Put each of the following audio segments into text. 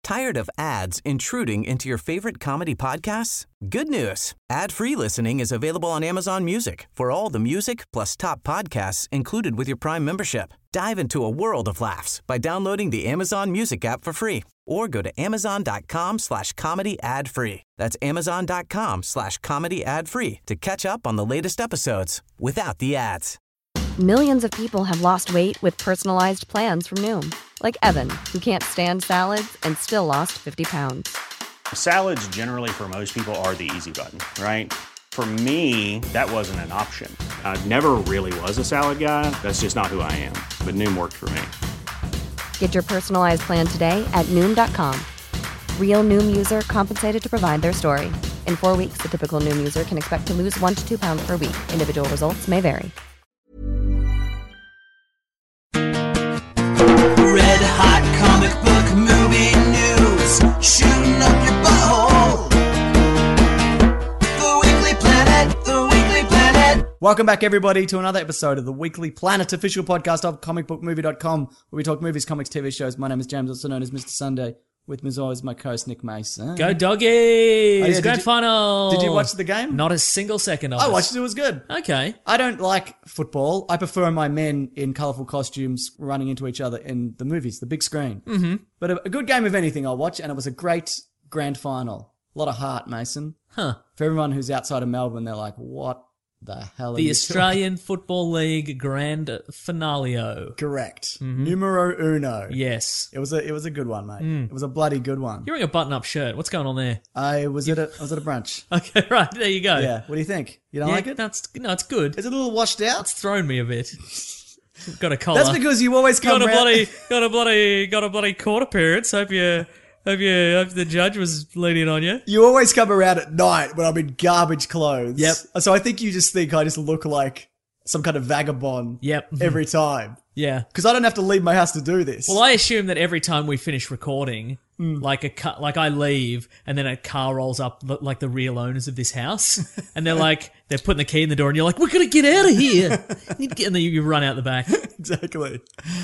Tired of ads intruding into your favorite comedy podcasts? Good news. Ad-free listening is available on Amazon Music for all the music plus top podcasts included with your Prime membership. Dive into a world of laughs by downloading the Amazon Music app for free or go to amazon.com/comedy ad-free. That's amazon.com/comedy ad-free to catch up on the latest episodes without the ads. Millions of people have lost weight with personalized plans from Noom. Like Evan, who can't stand salads and still lost 50 pounds. Salads generally for most people are the easy button, right? For me, that wasn't an option. I never really was a salad guy. That's just not who I am. But Noom worked for me. Get your personalized plan today at Noom.com. Real Noom user compensated to provide their story. In 4 weeks, the typical Noom user can expect to lose 1 to 2 pounds per week. Individual results may vary. Red hot comic book movie news, shooting up your butthole. The Weekly Planet, The Weekly Planet. Welcome back, everybody, to another episode of the Weekly Planet, official podcast of comicbookmovie.com, where we talk movies, comics, TV shows. My name is James, also known as Mr. Sunday. With me as always, my co-host Nick Mason. Go Doggies! Oh, yeah, Grand final! Did you watch the game? Not a single second of it. I watched it, it was good. Okay. I don't like football. I prefer my men in colourful costumes running into each other in the movies, the big screen. Mm-hmm. But a good game of anything I'll watch, and it was a great grand final. A lot of heart, Mason. Huh. For everyone who's outside of Melbourne, they're like, what the hell are The you Australian Football League Grand Finaleo. Correct. Mm-hmm. Numero uno. Yes. It was a good one, mate. It was a bloody good one. You're wearing a button-up shirt. What's going on there? I was at a brunch. Okay, right. There you go. Yeah. What do you think? You don't Yeah, like it? No, it's good. Is it a little washed out? It's thrown me a bit. Got a collar. That's because you always come got a around. bloody court appearance. Hope the judge was leaning on you. You always come around at night when I'm in garbage clothes. Yep. So I think you just think I just look like some kind of vagabond. Yep. Every time. Yeah. Because I don't have to leave my house to do this. Well, I assume that every time we finish recording, like I leave, and then a car rolls up, like the real owners of this house, and they're putting the key in the door, and you're like, "We're gonna get out of here," and then you run out the back. Exactly.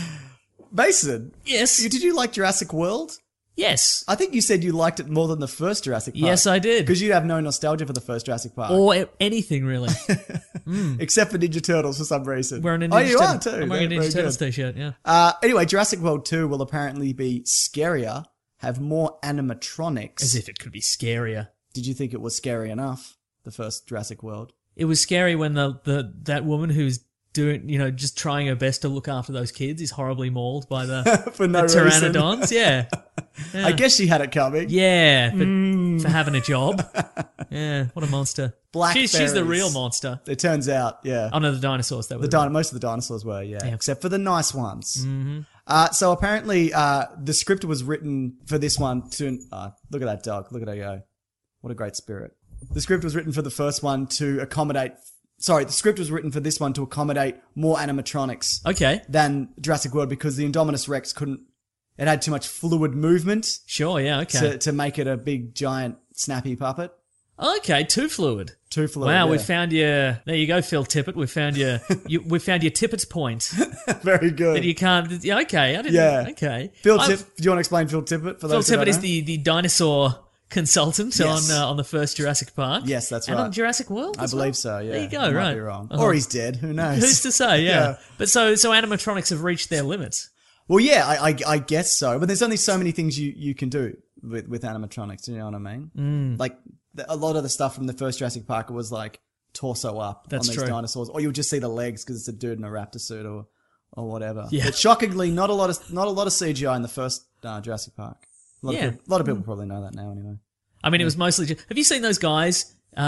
Mason. Yes. Did you like Jurassic World? Yes. I think you said you liked it more than the first Jurassic Park. Yes, I did. Because you have no nostalgia for the first Jurassic Park. Or anything really. Except for Ninja Turtles for some reason. Wearing a Ninja Oh, you are Turtle- too. I'm wearing a Very Ninja Turtles good. t-shirt. Yeah. Anyway, Jurassic World 2 will apparently be scarier, have more animatronics. As if it could be scarier. Did you think it was scary enough, the first Jurassic World? It was scary when that woman who's doing, just trying her best to look after those kids is horribly mauled by the For no the reason. pteranodons. Yeah. I guess she had it coming. Yeah, for having a job. Yeah, what a monster. Blackberries. She's the real monster. It turns out, yeah. Oh no, the dinosaurs. That were Most of the dinosaurs were, yeah. Yeah. Except for the nice ones. Mm-hmm. So apparently, the script was written for this one to... look at that dog. Look at her go. What a great spirit. The script was written for the first one to accommodate... Sorry, the script was written for this one to accommodate more animatronics Okay. than Jurassic World because the Indominus Rex couldn't... It had too much fluid movement Sure, yeah, okay. to make it a big, giant, snappy puppet. Okay, too fluid. Too fluid, Wow, yeah. we found you. There you go, Phil Tippett. We found you. We found your Tippett's point. Very good. That you can't. Yeah, okay, I didn't. Yeah. Okay. Do you I've- want to explain Phil Tippett for Phil those who don't Tippett is know? the dinosaur consultant Yes. on the first Jurassic Park. Yes, that's and right. on Jurassic World. I as believe well? so, yeah. There you go. I might right. be wrong. Uh-huh. Or he's dead. Who knows? Who's to say? Yeah. Yeah. But so animatronics have reached their limits. Well, yeah, I guess so. But there's only so many things you can do with animatronics. You know what I mean? Like a lot of the stuff from the first Jurassic Park was like torso up That's on these true. dinosaurs, or you'll just see the legs because it's a dude in a raptor suit or whatever. Yeah. But shockingly, not a lot of CGI in the first Jurassic Park. A lot of people probably know that now anyway. I mean, it was mostly. Have you seen those guys?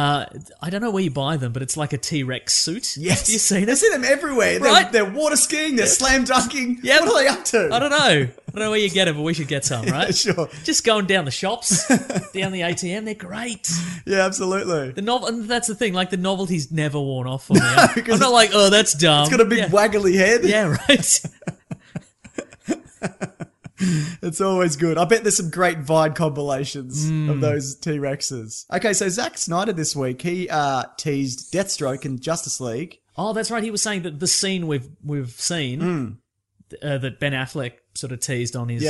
I don't know where you buy them, but it's like a T-Rex suit. Yes. Have you seen I it? see them everywhere. Right. They're water skiing, they're slam dunking. Yep. What are they up to? I don't know. I don't know where you get them, but we should get some, right? Sure. Just going down the shops, down the ATM, they're great. Yeah, absolutely. And that's the thing, like the novelty's never worn off for me. I'm because not like, oh, that's dumb. It's got a big waggly head. Yeah, right. It's always good. I bet there's some great Vine compilations of those T-Rexes. Okay, so Zack Snyder this week, he teased Deathstroke in Justice League. Oh, that's right. He was saying that the scene we've seen that Ben Affleck sort of teased on his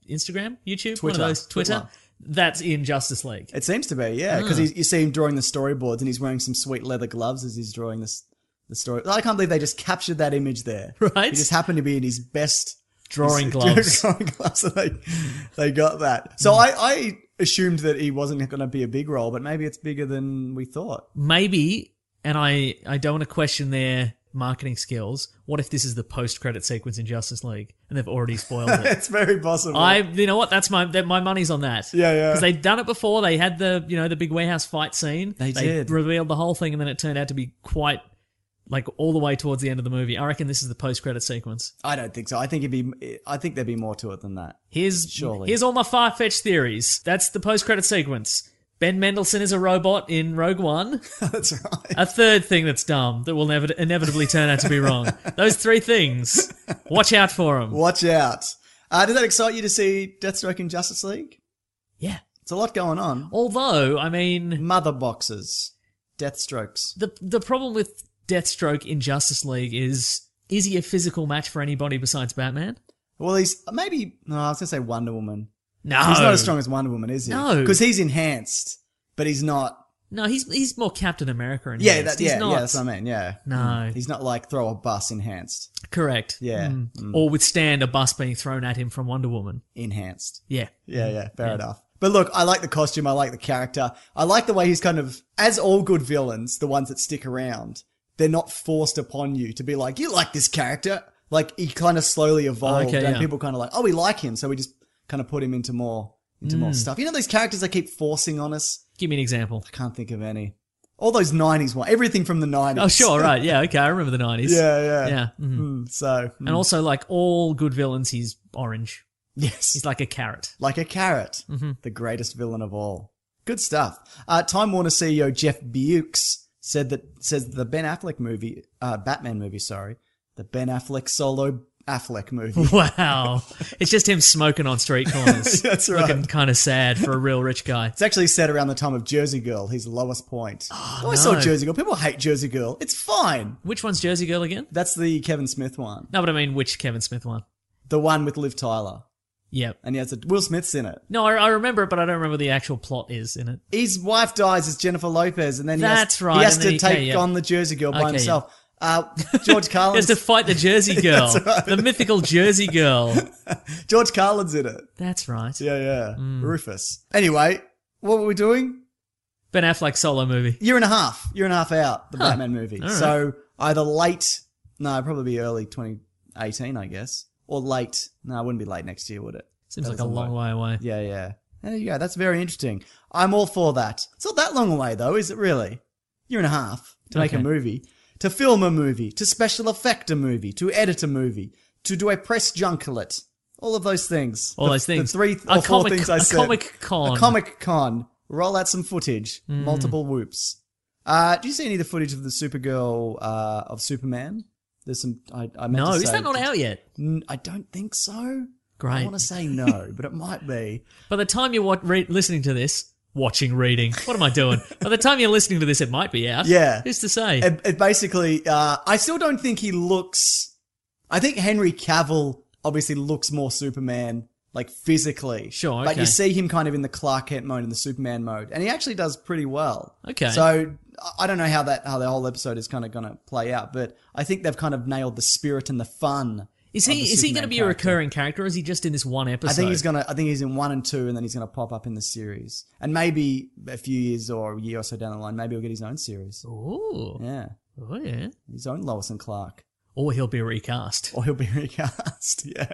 Instagram, YouTube, Twitter. one of those, Twitter. That's in Justice League. It seems to be, yeah, because you see him drawing the storyboards and he's wearing some sweet leather gloves as he's drawing the story. I can't believe they just captured that image there. Right. He just happened to be in his best Drawing gloves. Drawing gloves, and they got that. So I assumed that he wasn't going to be a big role, but maybe it's bigger than we thought. Maybe, and I don't want to question their marketing skills. What if this is the post-credit sequence in Justice League and they've already spoiled it? It's very possible. You know what? That's my money's on that. Yeah, yeah. Because they'd done it before. They had the big warehouse fight scene. They did. Revealed the whole thing, and then it turned out to be quite like all the way towards the end of the movie. I reckon this is the post-credit sequence. I don't think so. I think there'd be more to it than that. Surely. Here's all my far-fetched theories. That's the post-credit sequence. Ben Mendelsohn is a robot in Rogue One. That's right. A third thing that's dumb that will inevitably turn out to be wrong. Those three things. Watch out for them. Watch out. Does that excite you to see Deathstroke in Justice League? Yeah. It's a lot going on. Although, I mean, Mother boxes. Deathstrokes. the problem with Deathstroke in Justice League is he a physical match for anybody besides Batman? Well, I was going to say Wonder Woman. No. He's not as strong as Wonder Woman, is he? No. Because he's enhanced, but he's not. No, he's more Captain America enhanced. Yeah, He's not, that's what I mean, yeah. No. He's not like throw a bus enhanced. Correct. Yeah. Or withstand a bus being thrown at him from Wonder Woman. Enhanced. Yeah. Yeah, fair enough. But look, I like the costume, I like the character. I like the way he's kind of, as all good villains, the ones that stick around, they're not forced upon you to be like, you like this character. Like, he kind of slowly evolved, and people kind of like, oh, we like him, so we just kind of put him into more stuff. You know these characters they keep forcing on us? Give me an example. I can't think of any. All those 90s ones, everything from the 90s. Oh, sure, right. Yeah, okay, I remember the 90s. Yeah. Yeah. Mm-hmm. And also, like all good villains, he's orange. Yes. He's like a carrot. Like a carrot. Mm-hmm. The greatest villain of all. Good stuff. Time Warner CEO Jeff Bezos says the Ben Affleck movie, Batman movie, the Ben Affleck solo Affleck movie. Wow. It's just him smoking on street corners. That's right. Looking kind of sad for a real rich guy. It's actually set around the time of Jersey Girl, his lowest point. Oh, I always saw Jersey Girl. People hate Jersey Girl. It's fine. Which one's Jersey Girl again? That's the Kevin Smith one. No, but I mean, which Kevin Smith one? The one with Liv Tyler. Yep. And he has Will Smith's in it. No, I remember it, but I don't remember the actual plot is in it. His wife dies as Jennifer Lopez, and then he has to take on the Jersey Girl by himself. George Carlin. He has to fight the Jersey Girl. Right. The mythical Jersey Girl. George Carlin's in it. That's right. Yeah. Rufus. Anyway, what were we doing? Ben Affleck solo movie. Year and a half out, the Batman movie. All right. So either probably be early 2018, I guess. Or late. No, it wouldn't be late next year, would it? Seems That like a doesn't long work. way away. Yeah. There you go. That's very interesting. I'm all for that. It's not that long away, though, is it really? Year and a half to make a movie. To film a movie. To special effect a movie. To edit a movie. To do a press junket. All of those things. Those things. The three or four things I said. A Comic-Con. A Comic-Con. Roll out some footage. Multiple whoops. Do you see any of the footage of the Supergirl, of Superman? There's some, I meant No, to is say, that not out yet? I don't think so. Great. I want to say no, but it might be. By the time you're listening to this, reading. What am I doing? By the time you're listening to this, it might be out. Yeah. Who's to say? It basically, I still don't think he looks, I think Henry Cavill obviously looks more Superman, like physically. Sure, But okay. you see him kind of in the Clark Kent mode and the Superman mode, and he actually does pretty well. Okay. So I don't know how the whole episode is kind of going to play out, but I think they've kind of nailed the spirit and the fun. Is he going to be a recurring character, or is he just in this one episode? I think he's in 1 and 2, and then he's going to pop up in the series. And maybe a few years or a year or so down the line, maybe he'll get his own series. Ooh. Yeah. Oh, yeah. His own Lois and Clark. Or he'll be recast. Or he'll be recast, yeah.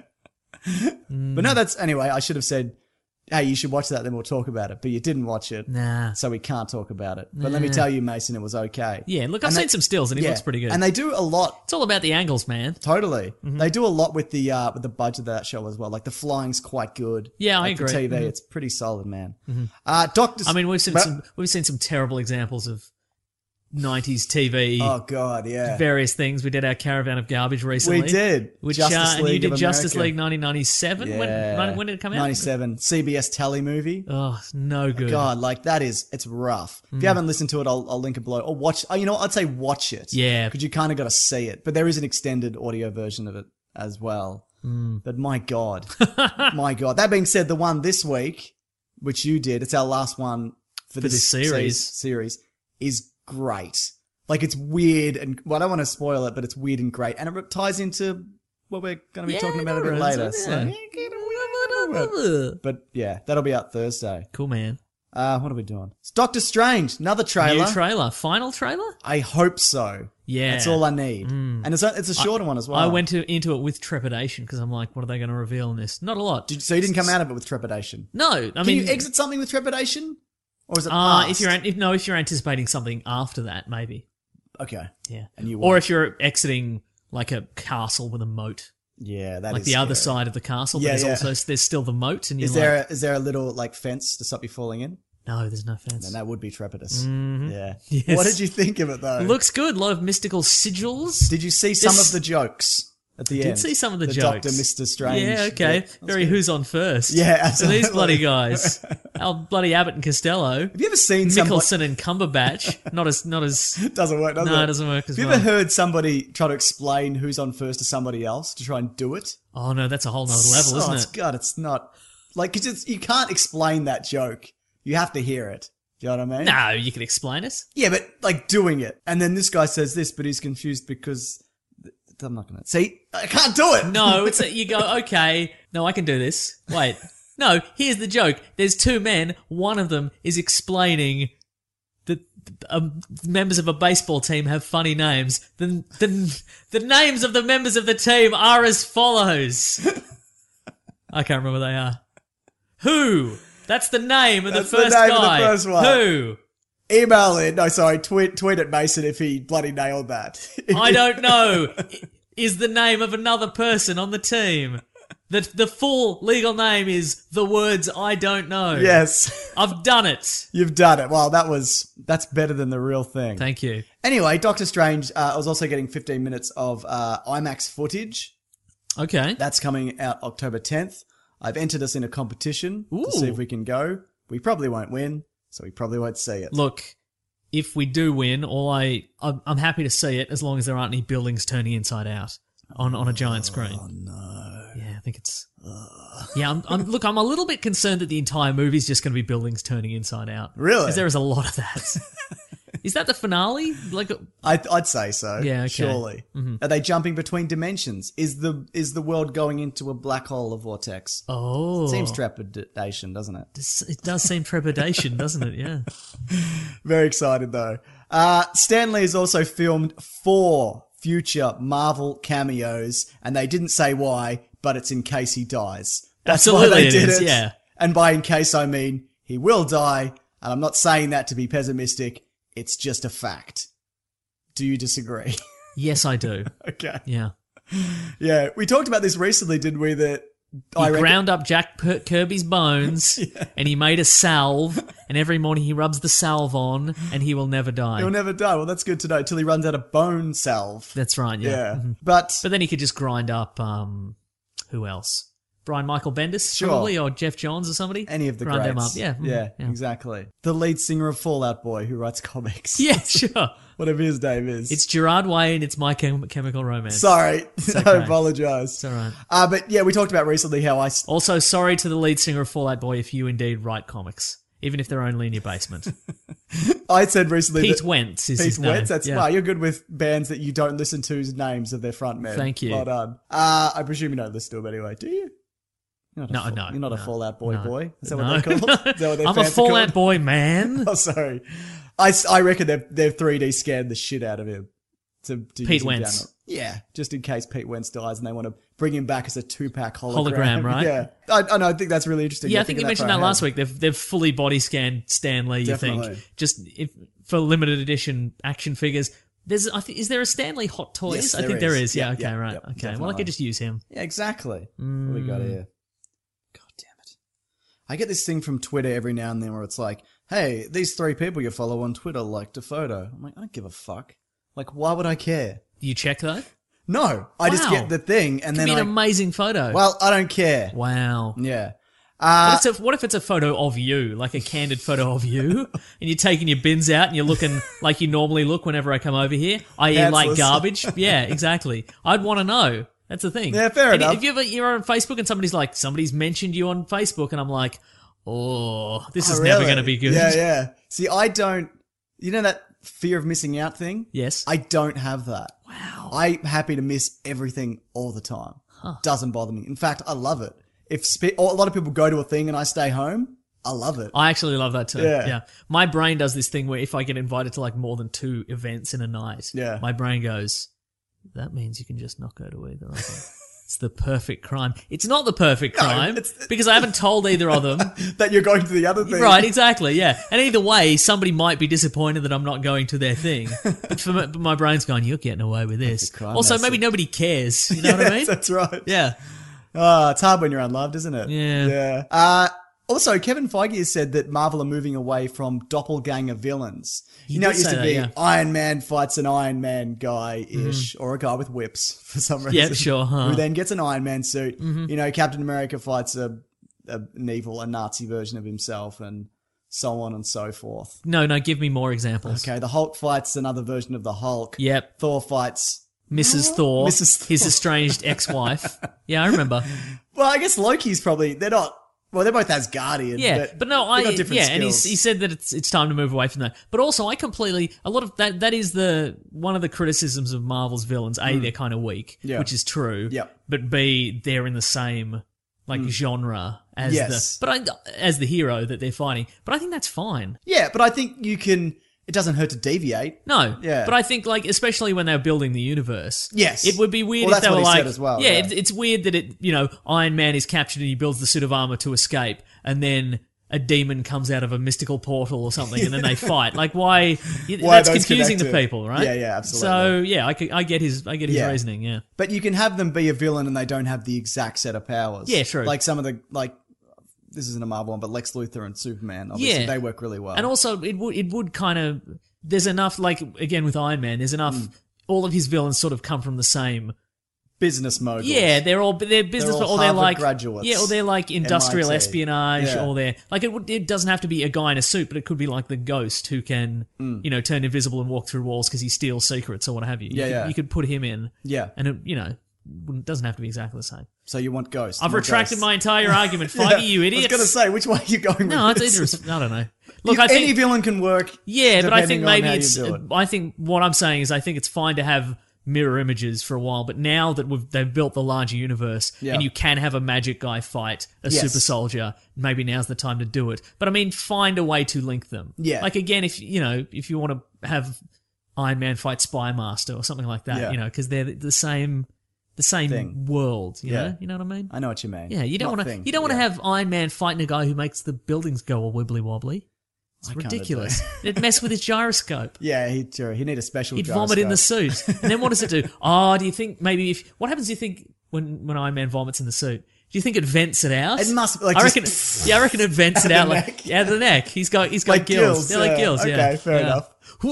But no, anyway, I should have said, hey, you should watch that, then we'll talk about it. But you didn't watch it. Nah. So we can't talk about it. But let me tell you, Mason, it was okay. Yeah, look, I've seen some stills and he looks pretty good. And they do a lot. It's all about the angles, man. Totally. They do a lot with the budget of that show as well. Like the flying's quite good. Yeah, I like agree. For TV, it's pretty solid, man. Doctor. I mean, we've seen some terrible examples of 90s TV. Oh God, yeah. Various things. We did our Caravan of Garbage recently. We did. Which, Justice and you League did of Justice America. League 1997. Yeah. When did it come out? 97. CBS Telly movie. Oh, no good. God, like it's rough. If you haven't listened to it, I'll link it below. Or watch. You know what? I'd say watch it. Yeah. Because you kind of got to see it. But there is an extended audio version of it as well. But my God. My God. That being said, the one this week, which you did, it's our last one for this series, is great. Like, it's weird and, well, I don't want to spoil it, but it's weird and great. And it ties into what we're going to be talking about a bit later. But yeah, that'll be out Thursday. Cool, man. What are we doing? It's Doctor Strange, another trailer. New trailer. Final trailer? I hope so. Yeah. That's all I need. And it's a shorter one as well. I went into it with trepidation because I'm like, what are they going to reveal in this? Not a lot. So you didn't come out of it with trepidation? No. Can you exit something with trepidation? Or is it past? If you're anticipating something after that, maybe. Okay. Yeah. And you or if you're exiting like a castle with a moat. Yeah, that like is the scary. other side of the castle. Yeah, but there's still the moat. And is there a little like fence to stop you falling in? No, there's no fence. Then that would be trepidous. Mm-hmm. Yeah. Yes. What did you think of it though? Looks good. A lot of mystical sigils. Did you see some of the jokes at the end? Did see some of the jokes. Doctor, Mr. Strange. Yeah, okay. bit. Very who's on first. Yeah, So absolutely. these bloody guys. Our bloody Abbott and Costello. Have you ever seen Nicholson and Cumberbatch. Not as doesn't work, does it? No, it doesn't work as Have well. you ever heard somebody try to explain who's on first to somebody else to try and do it? Oh no, that's a whole nother level, isn't it? God, it's not like 'cause you can't explain that joke. You have to hear it. Do you know what I mean? No, you can explain it. Yeah, but like doing it, and then this guy says this, but he's confused because I'm not gonna see. I can't do it. No, you go, okay, no, I can do this. Wait. No, here's the joke. There's two men. One of them is explaining that members of a baseball team have funny names. The names of the members of the team are as follows. I can't remember what they are. Who? That's the name of That's the first the name guy. of the first one. Who? Email in. No, sorry. Tweet at Mason if he bloody nailed that. I don't know. Is the name of another person on the team. The full legal name is the words I don't know. Yes. I've done it. You've done it. Well, that's better than the real thing. Thank you. Anyway, Doctor Strange, I was also getting 15 minutes of IMAX footage. Okay. That's coming out October 10th. I've entered us in a competition to see Ooh. if we can go. We probably won't win, so we probably won't see it. Look, if we do win, I'm happy to see it as long as there aren't any buildings turning inside out on a giant screen. Oh no. Yeah, I think it's. Yeah, I'm a little bit concerned that the entire movie's just going to be buildings turning inside out. Really? Because there is a lot of that. Is that the finale? Like, I'd say so. Yeah, okay. Surely. Mm-hmm. Are they jumping between dimensions? Is the world going into a black hole or vortex? oh, Seems trepidation, doesn't it? it does seem trepidation, doesn't it? Yeah. Very excited though. Stan Lee has also filmed 4 future Marvel cameos, and they didn't say why, but it's in case he dies. That's Absolutely why they it did is, it. yeah. And by in case I mean he will die, and I'm not saying that to be pessimistic. It's just a fact. Do you disagree? Yes, I do. Okay. Yeah. Yeah, we talked about this recently, didn't we? That He ground up Jack Kirby's bones, and he made a salve, and every morning he rubs the salve on, and he will never die. he'll never die. Well, that's good to know. Till he runs out of bone salve. That's right, yeah. Yeah, Mhm. but But then he could just grind up, who else? Brian Michael Bendis, Sure. probably, or Jeff Johns or somebody? any of the grind greats. them up, yeah. Mhm, yeah, exactly. The lead singer of Fall Out Boy, who writes comics. Yeah, sure. Whatever his name is. It's Gerard Way and it's My Chemical Romance. Sorry, I okay. apologise. It's all right. But yeah, we talked about recently how I. Also, sorry to the lead singer of Fall Out Boy if you indeed write comics, even if they're only in your basement. I said recently Pete that Wentz is Pete his name. Wentz. That's yeah. wow. You're good with bands that you don't listen to's names of their frontmen. Thank you. Well done. I presume you don't listen to them anyway, do you? You're not No, You're not a no, Fallout Boy no. boy. Is that No. what they're called? Is that what their I'm a fans are Fall called? Out Boy, man. Oh, sorry. I reckon they've 3D scanned the shit out of him to Pete use him Wentz. down. Yeah, just in case Pete Wentz dies and they want to bring him back as a 2-pack hologram. Hologram, right? Yeah, I know. I think that's really interesting. Yeah, I They're think you thinking mentioned far that last ahead. week. They've fully body scanned Stan Lee. You Definitely. think just for limited edition action figures? Is there a Stan Lee Hot Toys? Yes, I think there is. Yeah. Yeah, Okay. yeah, Right. yeah, Okay. Well, I definitely. could just use him. Yeah, exactly. What do we got here? God damn it! I get this thing from Twitter every now and then where it's like, "Hey, these 3 people you follow on Twitter liked a photo." I'm like, I don't give a fuck. Like, why would I care? You check though. No, I just Wow. get the thing and Could then be an amazing photo. well, I don't care. Wow. Yeah. What if it's a photo of you, like a candid photo of you, and you're taking your bins out and you're looking like you normally look whenever I come over here, i.e. like Pantsless. garbage? Yeah, exactly. I'd want to know. That's the thing. Yeah, fair enough. If you're on Facebook and somebody's mentioned you on Facebook, and I'm like, oh, this is never going to be good. Yeah. See, I don't. You know that fear of missing out thing? Yes. I don't have that. Wow. I'm happy to miss everything all the time. Doesn't bother me. In fact, I love it. If a lot of people go to a thing and I stay home, I love it. I actually love that too. Yeah. My brain does this thing where if I get invited to like more than 2 events in a night, my brain goes, that means you can just not go to either of them. It's the perfect crime. It's not the perfect crime because I haven't told either of them that you're going to the other thing. Right, exactly, yeah. And either way, somebody might be disappointed that I'm not going to their thing. But my brain's going, you're getting away with this. Also, maybe nobody cares. You know what I mean? That's right. Yeah. It's hard when you're unloved, isn't it? Yeah. Yeah. Also, Kevin Feige has said that Marvel are moving away from doppelganger villains. You know, it used to be Iron Man fights an Iron Man guy-ish, or a guy with whips for some reason. Yeah, sure. Huh? Who then gets an Iron Man suit. You know, Captain America fights a Nazi version of himself, and so on and so forth. No, give me more examples. Okay, the Hulk fights another version of the Hulk. Yep. Thor fights Mrs. Thor, Mrs. Thor. his estranged ex-wife. Yeah, I remember. Well, I guess Loki's probably, they're both Asgardian. Yeah, but no, they've got different and he skills. said that it's time to move away from that. But also, a lot of that is one of the criticisms of Marvel's villains. A, they're kind of weak, which is true. Yep. But B, they're in the same genre as as the hero that they're fighting. But I think that's fine. Yeah, but I think it doesn't hurt to deviate. No, Yeah. but I think especially when they're building the universe, Yes. it would be weird Well, if they that's were what he like, said as well, yeah, yeah. It's weird that Iron Man is captured and he builds the suit of armor to escape, and then a demon comes out of a mystical portal or something, and then they fight. Like, why? That's those confusing connected? to people, right? Yeah, absolutely. So yeah, I get his reasoning. Yeah, But you can have them be a villain and they don't have the exact set of powers. Yeah, true. Like some of the, this isn't a Marvel one, but Lex Luthor and Superman, obviously, they work really well. And also, it would kind of, there's enough, again with Iron Man, there's enough, all of his villains sort of come from the same business moguls. Yeah, they're business, all or they're Harvard graduates. Yeah, or they're like industrial MIT. espionage, Yeah. or they're it doesn't have to be a guy in a suit, but it could be like the Ghost who can turn invisible and walk through walls because he steals secrets or what have you. You could put him in. Yeah. And it doesn't have to be exactly the same. So you want Ghost. I've retracted my entire argument. Feige, you idiots. I was going to say, which way are you going No, with it's this? either. I don't know. Look, I any think villain can work. Yeah, but I think depending on maybe how it's. you do it. I think what I'm saying is I think it's fine to have mirror images for a while, but now that they've built the larger universe and you can have a magic guy fight a super soldier, maybe now's the time to do it. But I mean, find a way to link them. Yeah. Like again, if you want to have Iron Man fight Spy Master or something like that, because they're the same Thing. world. You know what I mean? I know what you mean. Yeah, you don't Not want to. thing, You don't want to yeah. have Iron Man fighting a guy who makes the buildings go all wibbly wobbly. It's Why can't it ridiculous. It'd mess with his gyroscope. Yeah, he need a special He'd gyroscope. vomit in the suit. And then what does it do? Do you think maybe what happens do you think when Iron Man vomits in the suit? Do you think it vents it out? It must I reckon it vents it out the like out of the neck. He's got Like gills. gills, They're like yeah. gills, yeah. Okay, fair enough.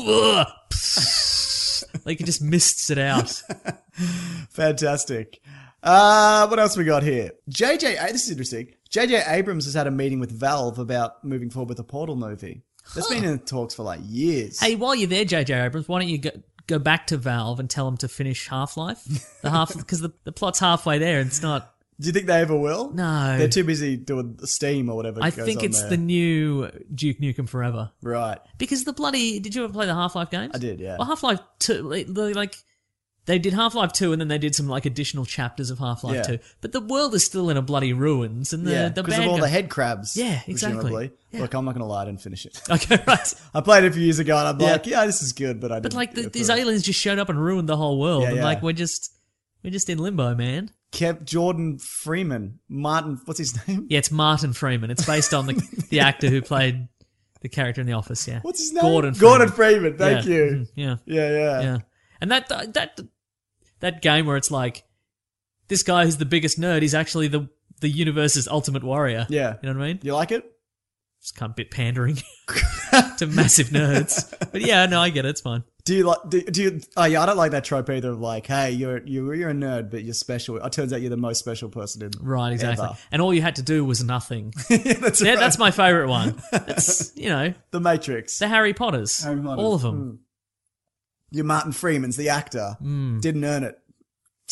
Like it just mists it out. Fantastic. What else we got here? This is interesting. J.J. Abrams has had a meeting with Valve about moving forward with a Portal movie. That's been in talks for years. Hey, while you're there, J.J. Abrams, why don't you go back to Valve and tell them to finish Half-Life? Because the plot's halfway there and it's not... Do you think they ever will? No. They're too busy doing the Steam or whatever. I goes think on it's there. the new Duke Nukem Forever. Right. Because did you ever play the Half-Life games? I did, yeah. Well, Half-Life 2, they did Half-Life 2 and then they did some additional chapters of Half-Life 2. But the world is still in a bloody ruins and the because bad of all guy- the head crabs. Yeah, exactly. presumably. Yeah. Look, I'm not going to lie, I didn't finish it. Okay, right. I played it a few years ago and I'm Yeah. like, yeah, this is good, but I didn't. But get these through it. aliens just showed up and ruined the whole world. Yeah, and yeah. we're just in limbo, man. Jordan Freeman. Martin, what's his name? Yeah, it's Martin Freeman. It's based on the actor who played the character in The Office, yeah. What's his name? Gordon Freeman, thank Yeah. you. Mhm. Yeah. Yeah. And that game where it's like, this guy who's the biggest nerd is actually the universe's ultimate warrior. Yeah. You know what I mean? You like it? It's kind of a bit pandering to massive nerds. But yeah, no, I get it. It's fine. Do you like? Do you? Oh yeah, I don't like that trope either. Of like, hey, you're a nerd, but you're special. It turns out you're the most special person in. Right, exactly. ever. And all you had to do was nothing. Yeah, that's right. That's my favourite one. That's, The Matrix. the Harry Potters. Harry Potters. All of them. You're Martin Freeman's the actor. Didn't earn it.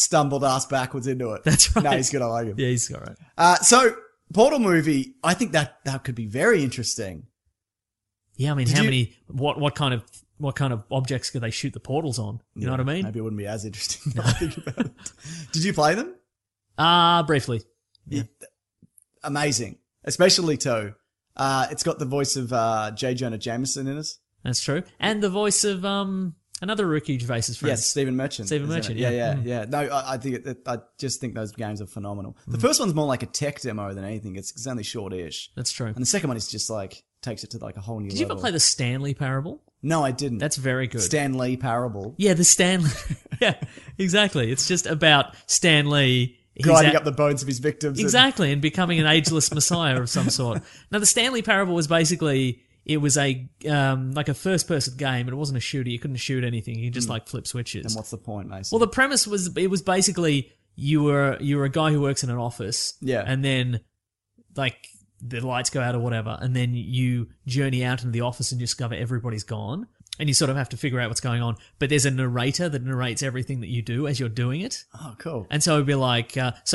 stumbled ass backwards into it. That's right. No, he's good. I like him. Yeah, he's all right. So Portal movie, I think that could be very interesting. Yeah, I mean, what kind of objects could they shoot the portals on? You know what I mean? Maybe it wouldn't be as interesting. Now I think about it. Did you play them? Briefly. Yeah. Amazing, especially Toe. It's got the voice of J. Jonah Jameson in it. That's true. And the voice of another Ricky Gervais's friend. Yes, Stephen Merchant. Stephen Merchant, yeah. No, I think I just think those games are phenomenal. The first one's more like a tech demo than anything. It's only short-ish. That's true. And the second one is just like takes it to like a whole new level. Did you ever play the Stanley Parable? No, I didn't. That's very good. Stan Lee Parable. Yeah, the Stanley. Yeah, exactly. It's just about Stan Lee Grinding up the bones of his victims. Exactly, and becoming an ageless messiah of some sort. Now, the Stanley Parable was basically, it was a like a first-person game, but it wasn't a shooter. You couldn't shoot anything. You could just like flip switches. And what's the point, Mason? Well, the premise was, it was basically you were a guy who works in an office. Yeah. And then like the lights go out or whatever, and then you journey out into the office and discover everybody's gone. And you sort of have to figure out what's going on. But there's a narrator that narrates everything that you do as you're doing it. Oh, cool. And so it'd be like,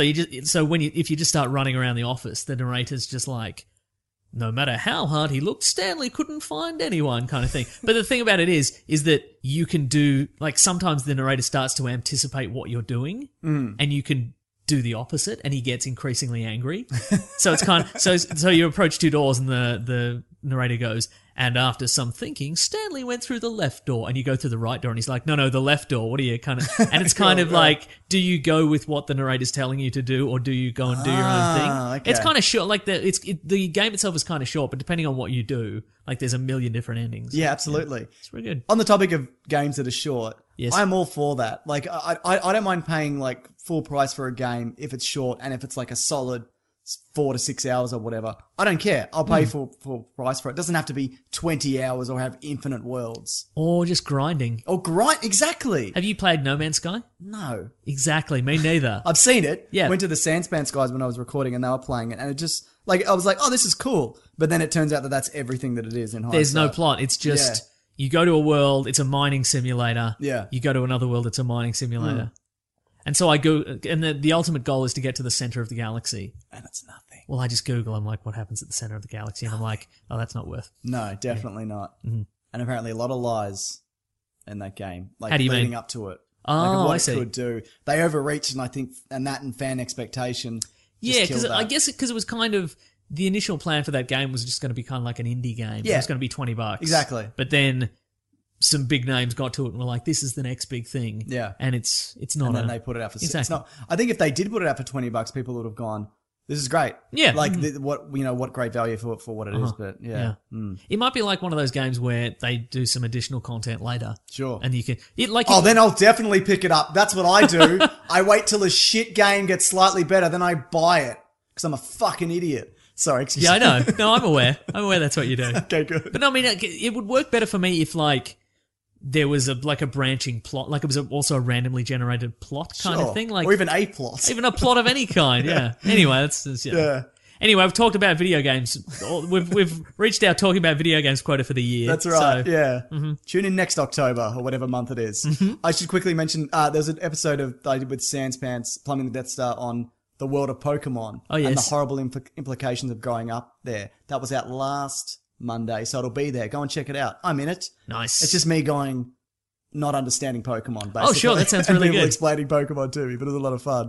if you just start running around the office, the narrator's just like, no matter how hard he looked, Stanley couldn't find anyone, kind of thing. But the thing about it is that you can do, like, sometimes the narrator starts to anticipate what you're doing, and you can do the opposite, and he gets increasingly angry. So it's kind of, so you approach two doors, and the narrator goes, and after some thinking, Stanley went through the left door, and you go through the right door, and he's like, no, the left door. What are you kind of, and it's kind of like, do you go with what the narrator's telling you to do, or do you go and do your own thing? Okay. It's kind of short, like the game itself is kind of short, but depending on what you do, like there's a million different endings. Yeah, absolutely. Yeah, it's really good. On the topic of games that are short, Yes. I'm all for that. Like, I don't mind paying like full price for a game if it's short and if it's like a solid 4 to 6 hours or whatever. I don't care. I'll pay full price for it. It doesn't have to be 20 hours or have infinite worlds. Or just grinding. Oh, grind. Exactly. Have you played No Man's Sky? No. Exactly. Me neither. I've seen it. Yeah. Went to the Sandspan guys when I was recording and they were playing it. And it just, like, I was like, oh, this is cool. But then it turns out that that's everything that it is in hindsight. There's no plot. It's just, you go to a world, it's a mining simulator. Yeah. You go to another world, it's a mining simulator. And so I go, and the ultimate goal is to get to the center of the galaxy. And it's nothing. Well, I just Google, I'm like, what happens at the center of the galaxy? And I'm like, oh, that's not worth. No, definitely not. Mm-hmm. And apparently a lot of lies in that game. Like, How do you leading mean? up to it. Oh, like of what I it see. could do. They overreached, and I think, and that and fan expectation. Yeah, because I guess because it was kind of, the initial plan for that game was just going to be kind of like an indie game. Yeah. It was going to be $20. Exactly. But then some big names got to it and were like, this is the next big thing. Yeah. And it's not. And then they put it out for Exactly. it's not. I think if they did put it out for $20, people would have gone, "This is great." Yeah. like what great value for what it is. But yeah, It might be like one of those games where they do some additional content later. Sure. And you can, then I'll definitely pick it up. That's what I do. I wait till a shit game gets slightly better, then I buy it because I'm a fucking idiot. Sorry, excuse me. Yeah, I know. No, I'm aware. that's what you do. Okay, good. But no, I mean, it would work better for me if like there was a branching plot, like it was also a randomly generated plot kind of thing, like or even a plot. even a plot of any kind. Yeah. Anyway, that's Yeah. Anyway, we've talked about video games. We've reached our talking about video games quota for the year. That's right. So, yeah. Tune in next October or whatever month it is. I should quickly mention there's an episode that I did with Sanspants, Plumbing the Death Star, on the world of Pokemon Oh, yes. and the horrible implications of growing up there. That was out last Monday, so it'll be there. Go and check it out. I'm in it. Nice. It's just me going, not understanding Pokemon, basically. Oh, sure, that sounds really and people good. explaining Pokemon to me, but it was a lot of fun.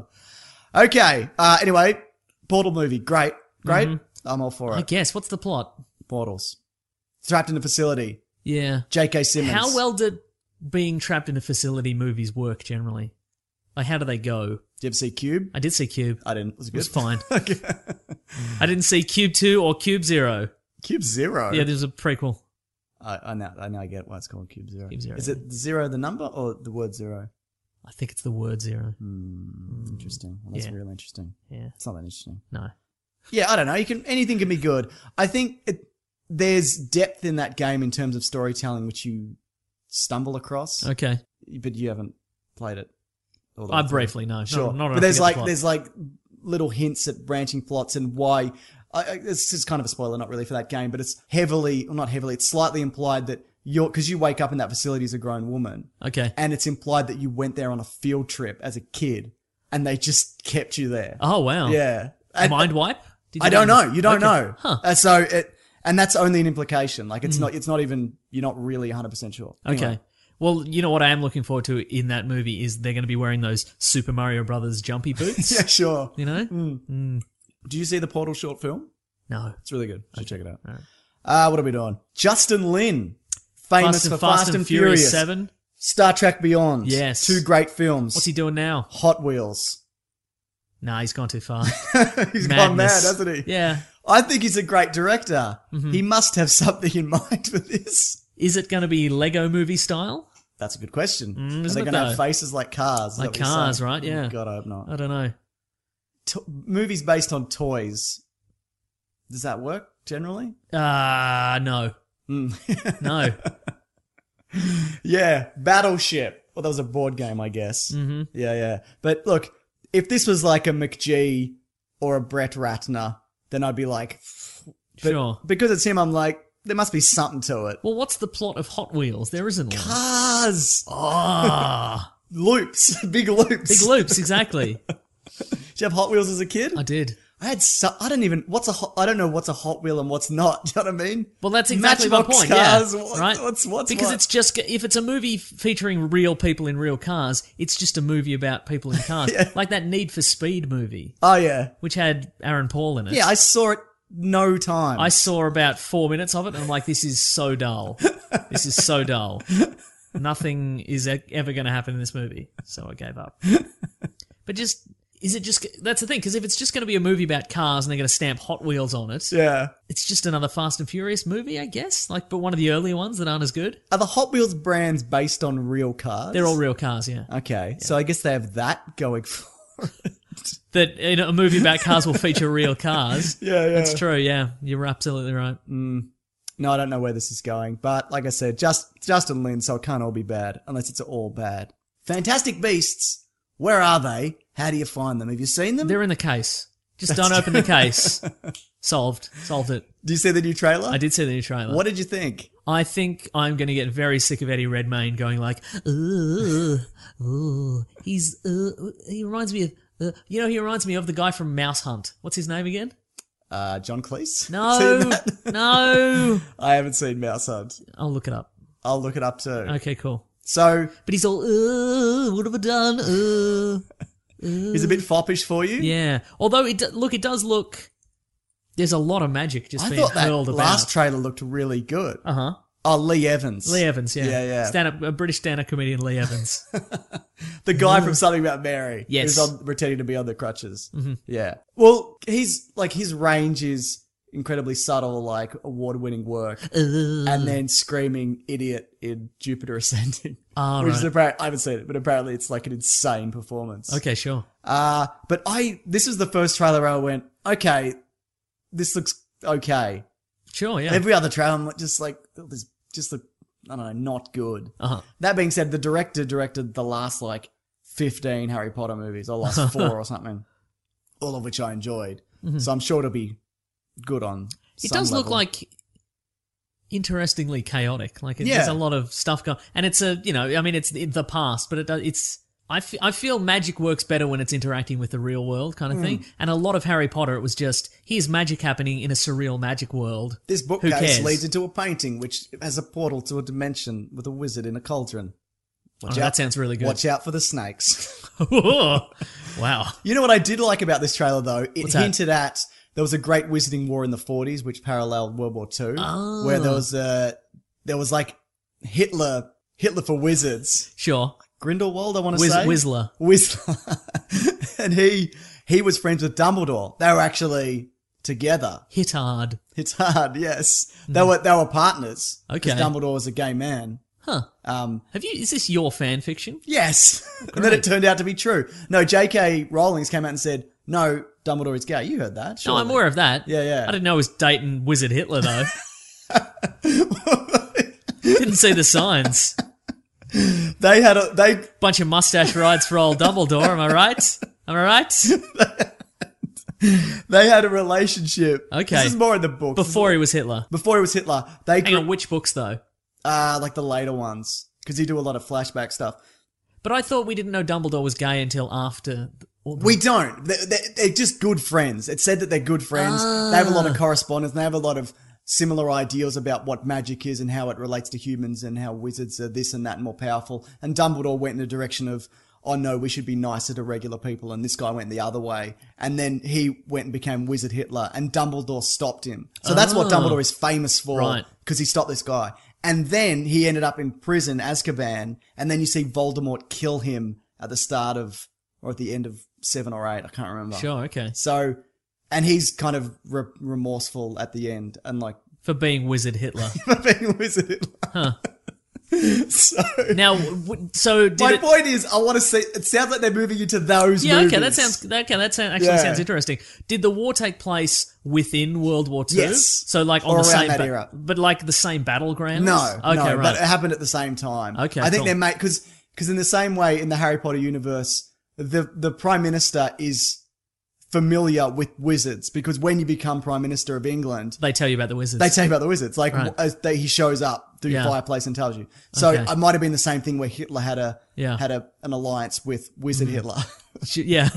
Okay. Anyway, Portal movie. Great. I'm all for I it. guess. What's the plot? Portals. Trapped in a facility. Yeah. J.K. Simmons. How well did being trapped in a facility movies work generally? Like, how do they go? Did you ever see Cube? I did see Cube. I didn't. Was it It good? was fine. Okay. I didn't see Cube 2 or Cube 0. Cube Zero? Yeah, there's a prequel. I now get why it's called Cube Zero. Cube Zero. Is it zero the number or the word zero? I think it's the word 0. Interesting. Well, that's Yeah. real interesting. Yeah. It's not that interesting. No. Yeah, I don't know. Anything can be good. I think there's depth in that game in terms of storytelling, which you stumble across. Okay. But you haven't played it. all the I way through. briefly, no. Sure. Not But there's like little hints at branching plots and why. It's just kind of a spoiler, not really for that game, but it's it's slightly implied that because you wake up in that facility as a grown woman, Okay. and it's implied that you went there on a field trip as a kid, and they just kept you there. Oh, wow. Yeah. Mind wipe? Did I don't know. You don't Okay. know. Huh. And that's only an implication. Like, it's not even, you're not really 100% sure. Anyway. Okay. Well, you know what I am looking forward to in that movie is they're going to be wearing those Super Mario Brothers jumpy boots. Yeah, sure. You know? Do you see the Portal short film? No. It's really good. You should check it out. What are we doing? Justin Lin, famous for Fast and Furious 7. Star Trek Beyond. Yes. 2 great films. What's he doing now? Hot Wheels. Nah, he's gone too far. He's gone mad, Madness. hasn't he? Yeah. I think he's a great director. He must have something in mind for this. Is it going to be Lego movie style? That's a good question. Are isn't they it going to have though? faces like cars? Is Like that what you're cars, saying? right? Yeah. Oh, God, I hope not. I don't know. Movies based on toys. Does that work generally? No. No. Yeah, Battleship. Well, that was a board game, I guess. Mm-hmm. Yeah. But look, if this was like a McGee or a Brett Ratner, then I'd be like, but Sure. because it's him, I'm like, there must be something to it. Well, what's the plot of Hot Wheels? There isn't one. Cars, Ah. loops, big loops. Big loops, exactly. Did you have Hot Wheels as a kid? I did. I don't know what's a Hot Wheel and what's not. Do you know what I mean? Well, that's exactly my Matchbox point. cars, Yeah, right. What's because what? it's just if it's a movie featuring real people in real cars, it's just a movie about people in cars, Yeah. like that Need for Speed movie, Oh yeah, which had Aaron Paul in it. yeah. I saw it no time. I saw about 4 minutes of it, and I'm like, this is so dull. This is so dull. Nothing is ever going to happen in this movie, so I gave up. But that's the thing, because if it's just going to be a movie about cars and they're going to stamp Hot Wheels on it, Yeah. it's just another Fast and Furious movie, I guess. Like, but one of the earlier ones that aren't as good. Are the Hot Wheels brands based on real cars? They're all real cars, yeah. Okay, so I guess they have that going for it. That a movie about cars will feature real cars. Yeah. That's true, yeah. You're absolutely right. No, I don't know where this is going, but like I said, Justin Lin, so it can't all be bad, unless it's all bad. Fantastic Beasts, where are they? How do you find them? Have you seen them? They're in the case. Just don't open the case. Solved it. Do you see the new trailer? I did see the new trailer. What did you think? I think I'm going to get very sick of Eddie Redmayne going like, he reminds me of, he reminds me of the guy from Mouse Hunt. What's his name again? John Cleese? Seen No, that? no. I haven't seen Mouse Hunt. I'll look it up. I'll look it up too. Okay, cool. So, But he's all, what have I done? he's a bit foppish for you? Yeah. Although, it does look, there's a lot of magic just I being thought that hurled about. last trailer looked really good. Uh-huh. Oh, Lee Evans. Lee Evans, yeah. Yeah. A British stand-up comedian, Lee Evans. The guy from Something About Mary. Yes. Who's pretending to be on the crutches. Mm-hmm. Yeah. Well, his range is incredibly subtle, like award-winning work. And then screaming idiot in Jupiter Ascending. Oh, which right. is apparently, I haven't seen it, but apparently it's like an insane performance. Okay, sure. But this was the first trailer where I went, okay, this looks okay. Sure, yeah. Every other trailer, I'm just like, there's just I don't know, not good. Uh-huh. That being said, the director directed the last 15 Harry Potter movies, or last 4 or something, all of which I enjoyed. Mm-hmm. So I'm sure it'll be good on It some does look level. like interestingly chaotic. Like Yeah. there's a lot of stuff going, and it's it's the past, but it's. I feel magic works better when it's interacting with the real world kind of thing. And a lot of Harry Potter, it was just, here's magic happening in a surreal magic world. This Who bookcase cares? leads into a painting which has a portal to a dimension with a wizard in a cauldron. That sounds really good. Watch out for the snakes. Wow. You know what I did like about this trailer, though? It What's that? hinted at there was a great wizarding war in the 40s, which paralleled World War II, where there was like Hitler for wizards. Sure. Grindelwald, I want to say. Whistler. And he was friends with Dumbledore. They were actually together. Hit hard. It's hard, yes. They were partners. Okay. Because Dumbledore was a gay man. Huh. Is this your fan fiction? Yes. And then it turned out to be true. No, J.K. Rowling's came out and said, no, Dumbledore is gay. You heard that, No, surely. I'm aware of that. Yeah. I didn't know it was dating Wizard Hitler, though. Didn't see the signs. They Bunch of mustache rides for old Dumbledore, am I right? They had a relationship. Okay. This is more in the book. Before he was Hitler. Before he was Hitler. They Hang on, which books, though? Like the later ones, because you do a lot of flashback stuff. But I thought we didn't know Dumbledore was gay until after. We don't. They're just good friends. It said that they're good friends. They have a lot of correspondence. They have a lot of similar ideals about what magic is and how it relates to humans and how wizards are this and that and more powerful. And Dumbledore went in the direction of, oh no, we should be nicer to regular people. And this guy went the other way. And then he went and became Wizard Hitler and Dumbledore stopped him. So that's what Dumbledore is famous for. Right. Because he stopped this guy. And then he ended up in prison, Azkaban. And then you see Voldemort kill him at the start of, or at the end of 7 or 8. I can't remember. Sure, okay. So, and he's kind of remorseful at the end and like. For being Wizard Hitler. For being Wizard Hitler. Huh. So now, so did my point is, I want to see. It sounds like they're moving you to those. Yeah, movies. okay, that sounds interesting. Did the war take place within World War II? Yes. So like on Or the around same that era. but like the same battlegrounds? No, Okay, no, right. but it happened at the same time. Okay, I think cool. they're made because in the same way in the Harry Potter universe, the Prime Minister is familiar with wizards because when you become Prime Minister of England, They tell you about the wizards. they tell you about the wizards. Like Right. he shows up through your Yeah. fireplace and tells you. So Okay. it might have been the same thing where Hitler had an alliance with Wizard Hitler. Yeah.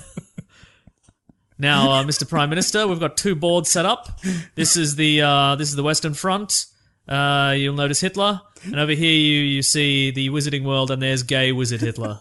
Now, Mr. Prime Minister, we've got 2 boards set up. This is the Western Front. You'll notice Hitler, and over here you see the Wizarding World, and there's gay Wizard Hitler.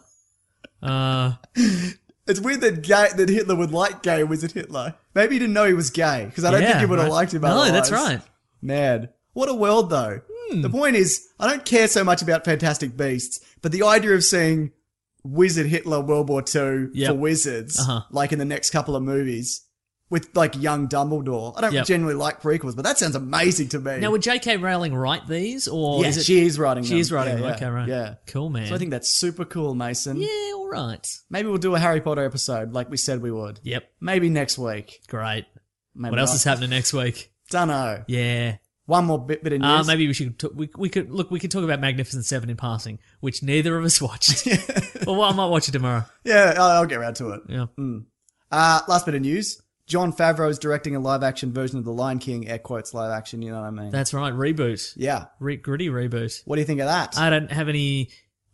It's weird that Hitler would like gay Wizard Hitler. Maybe he didn't know he was gay because I don't think he would have liked him. No, otherwise. that's right. Man, what a world though. The point is, I don't care so much about Fantastic Beasts, but the idea of seeing Wizard Hitler World War II Yep. for wizards, Uh-huh. like in the next couple of movies, with like young Dumbledore. I don't Yep. generally like prequels, but that sounds amazing to me. Now, would J.K. Rowling write these, or yeah, is it? she is writing them. She is writing Yeah, them. yeah, Okay, right. Yeah. Cool, man. So I think that's super cool, Mason. Yeah, all right. Maybe we'll do a Harry Potter episode like we said we would. Yep, Maybe next week. great. Maybe What else not. is happening next week? Dunno. Yeah. One more bit of news. Maybe we should. We could talk about Magnificent Seven in passing, which neither of us watched. Well, I might watch it tomorrow. Yeah, I'll get around to it. Yeah. Last bit of news. Jon Favreau is directing a live-action version of The Lion King, air quotes live action, you know what I mean? That's right. Reboot. Yeah. Gritty reboot. What do you think of that? I don't have any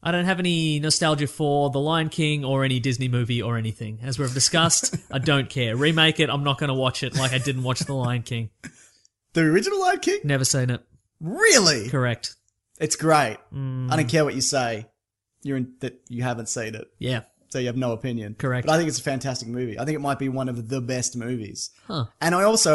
nostalgia for The Lion King or any Disney movie or anything. As we've discussed, I don't care. Remake it, I'm not going to watch it like I didn't watch The Lion King. The original Lion King? Never seen it. Really? Correct. It's great. I don't care what you say. That you haven't seen it. Yeah. So you have no opinion. Correct. But I think it's a fantastic movie. I think it might be one of the best movies. Huh. And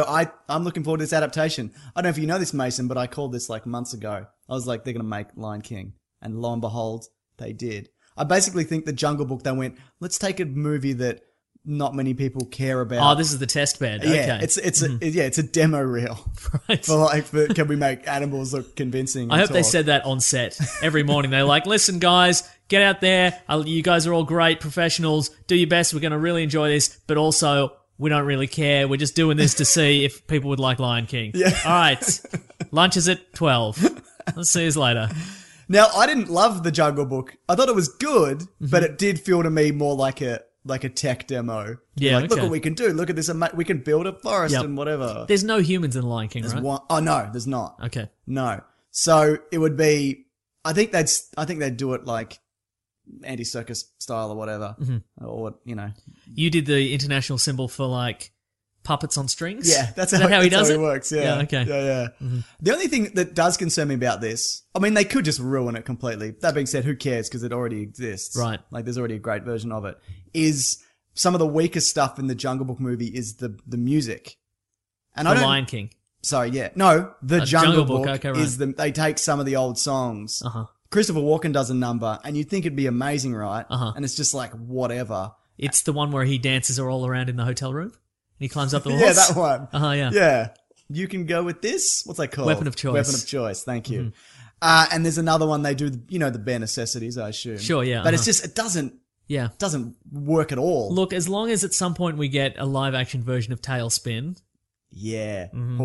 I'm looking forward to this adaptation. I don't know if you know this, Mason, but I called this like months ago. I was like, they're going to make Lion King. And lo and behold, they did. I basically think the Jungle Book, they went, let's take a movie that not many people care about. Oh, this is the test bed. Yeah, Okay. it's a demo reel. Right. Can we make animals look convincing? I and hope they talk? said that on set. Every morning they're like, listen guys, get out there. You guys are all great professionals. Do your best. We're going to really enjoy this. But also, we don't really care. We're just doing this to see if people would like Lion King. Yeah. All right. Lunch is at 12. Let's see you later. Now, I didn't love the Jungle Book. I thought it was good, Mm-hmm. but it did feel to me more like a tech demo. Yeah, Like, look okay. what we can do. Look at this. We can build a forest Yep. and whatever. There's no humans in Lion King, There's right? one. Oh no, there's not. Okay. No. So it would be. I think they'd do it like Andy Serkis style or whatever, Mm-hmm. or You did the international symbol for like puppets on strings? Yeah, that's Is that how he that's does how it? it works. Yeah. Yeah, okay. Yeah. The only thing that does concern me about this, I mean, they could just ruin it completely. That being said, who cares? Because it already exists. Right. Like, there's already a great version of it. Is some of the weakest stuff in the Jungle Book movie is the music. And The I don't. Lion King. Sorry, yeah. No, the Jungle Jungle Book, Book okay, right. is they take some of the old songs. Uh-huh. Christopher Walken does a number, and you'd think it'd be amazing, right? Uh-huh. And it's just like, whatever. It's the one where he dances all around in the hotel room? And he climbs up the walls? Yeah, that one. Uh-huh, yeah. Yeah. You can go with this? What's that called? Weapon of choice. Weapon of choice. Thank you. And there's another one they do, the bare necessities, I assume. Sure, yeah, But it's just, it doesn't Yeah. work at all. Look, as long as at some point we get a live action version of Tailspin. Yeah.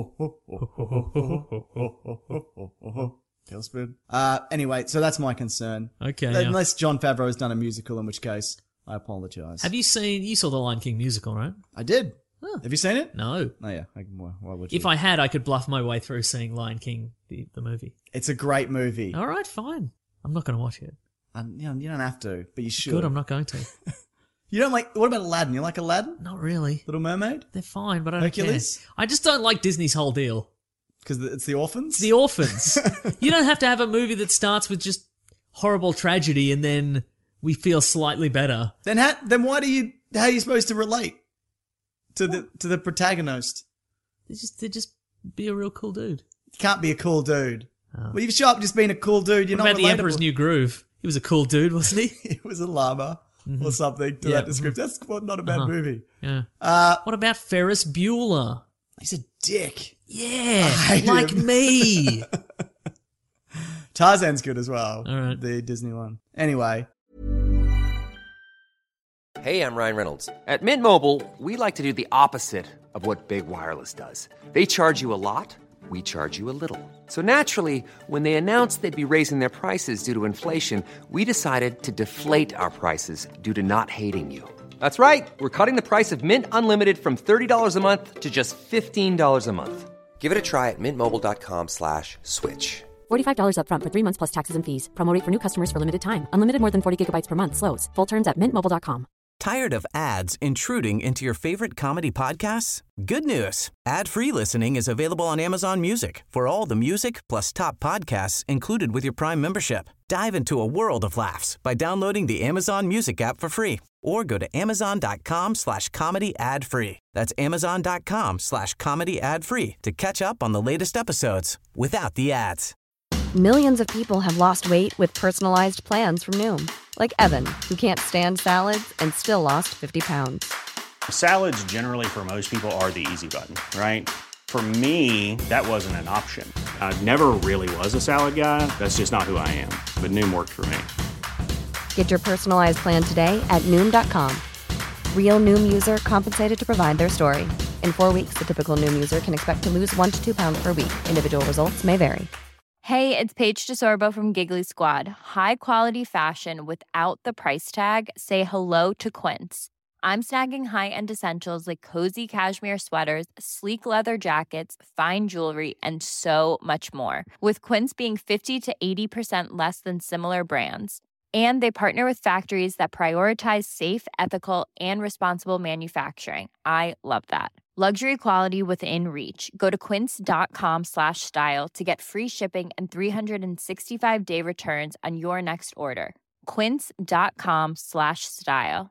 Tailspin. Anyway, so that's my concern. Okay, yeah. Unless Jon Favreau has done a musical, in which case, I apologize. You saw the Lion King musical, right? I did. Have you seen it? No. Oh, yeah. Why would you? If I had, I could bluff my way through seeing Lion King, the movie. It's a great movie. All right, fine. I'm not going to watch it. You don't have to, but you should. Good, I'm not going to. You don't like... What about Aladdin? You like Aladdin? Not really. Little Mermaid? They're fine, but I don't Hercules? care. I just don't like Disney's whole deal. Because it's the orphans? It's the orphans. You don't have to have a movie that starts with just horrible tragedy and then we feel slightly better. Then how are you supposed to relate to the protagonist? They just be a real cool dude. You can't be a cool dude. Oh. Well, you show up just being a cool dude. You're what not about relatable. The Emperor's New Groove? He was a cool dude, wasn't he? He was a llama or something to that description. That's not a bad movie. Yeah. What about Ferris Bueller? He's a dick. Yeah, like me. Tarzan's good as well. All right. The Disney one. Anyway. Hey, I'm Ryan Reynolds. At Mint Mobile, we like to do the opposite of what Big Wireless does. They charge you a lot. We charge you a little. So naturally, when they announced they'd be raising their prices due to inflation, we decided to deflate our prices due to not hating you. That's right. We're cutting the price of Mint Unlimited from $30 a month to just $15 a month. Give it a try at mintmobile.com/switch. $45 up front for 3 months plus taxes and fees. Promo rate for new customers for limited time. Unlimited more than 40 gigabytes per month slows. Full terms at mintmobile.com. Tired of ads intruding into your favorite comedy podcasts? Good news. Ad-free listening is available on Amazon Music for all the music plus top podcasts included with your Prime membership. Dive into a world of laughs by downloading the Amazon Music app for free or go to amazon.com/comedy ad-free. That's amazon.com/comedy ad-free to catch up on the latest episodes without the ads. Millions of people have lost weight with personalized plans from Noom. Like Evan, who can't stand salads and still lost 50 pounds. Salads generally for most people are the easy button, right? For me, that wasn't an option. I never really was a salad guy. That's just not who I am. But Noom worked for me. Get your personalized plan today at Noom.com. Real Noom user compensated to provide their story. In 4 weeks, the typical Noom user can expect to lose 1 to 2 pounds per week. Individual results may vary. Hey, it's Paige DeSorbo from Giggly Squad. High quality fashion without the price tag. Say hello to Quince. I'm snagging high-end essentials like cozy cashmere sweaters, sleek leather jackets, fine jewelry, and so much more. With Quince being 50 to 80% less than similar brands. And they partner with factories that prioritize safe, ethical, and responsible manufacturing. I love that. Luxury quality within reach. Go to quince.com/style to get free shipping and 365-day returns on your next order. Quince.com/style.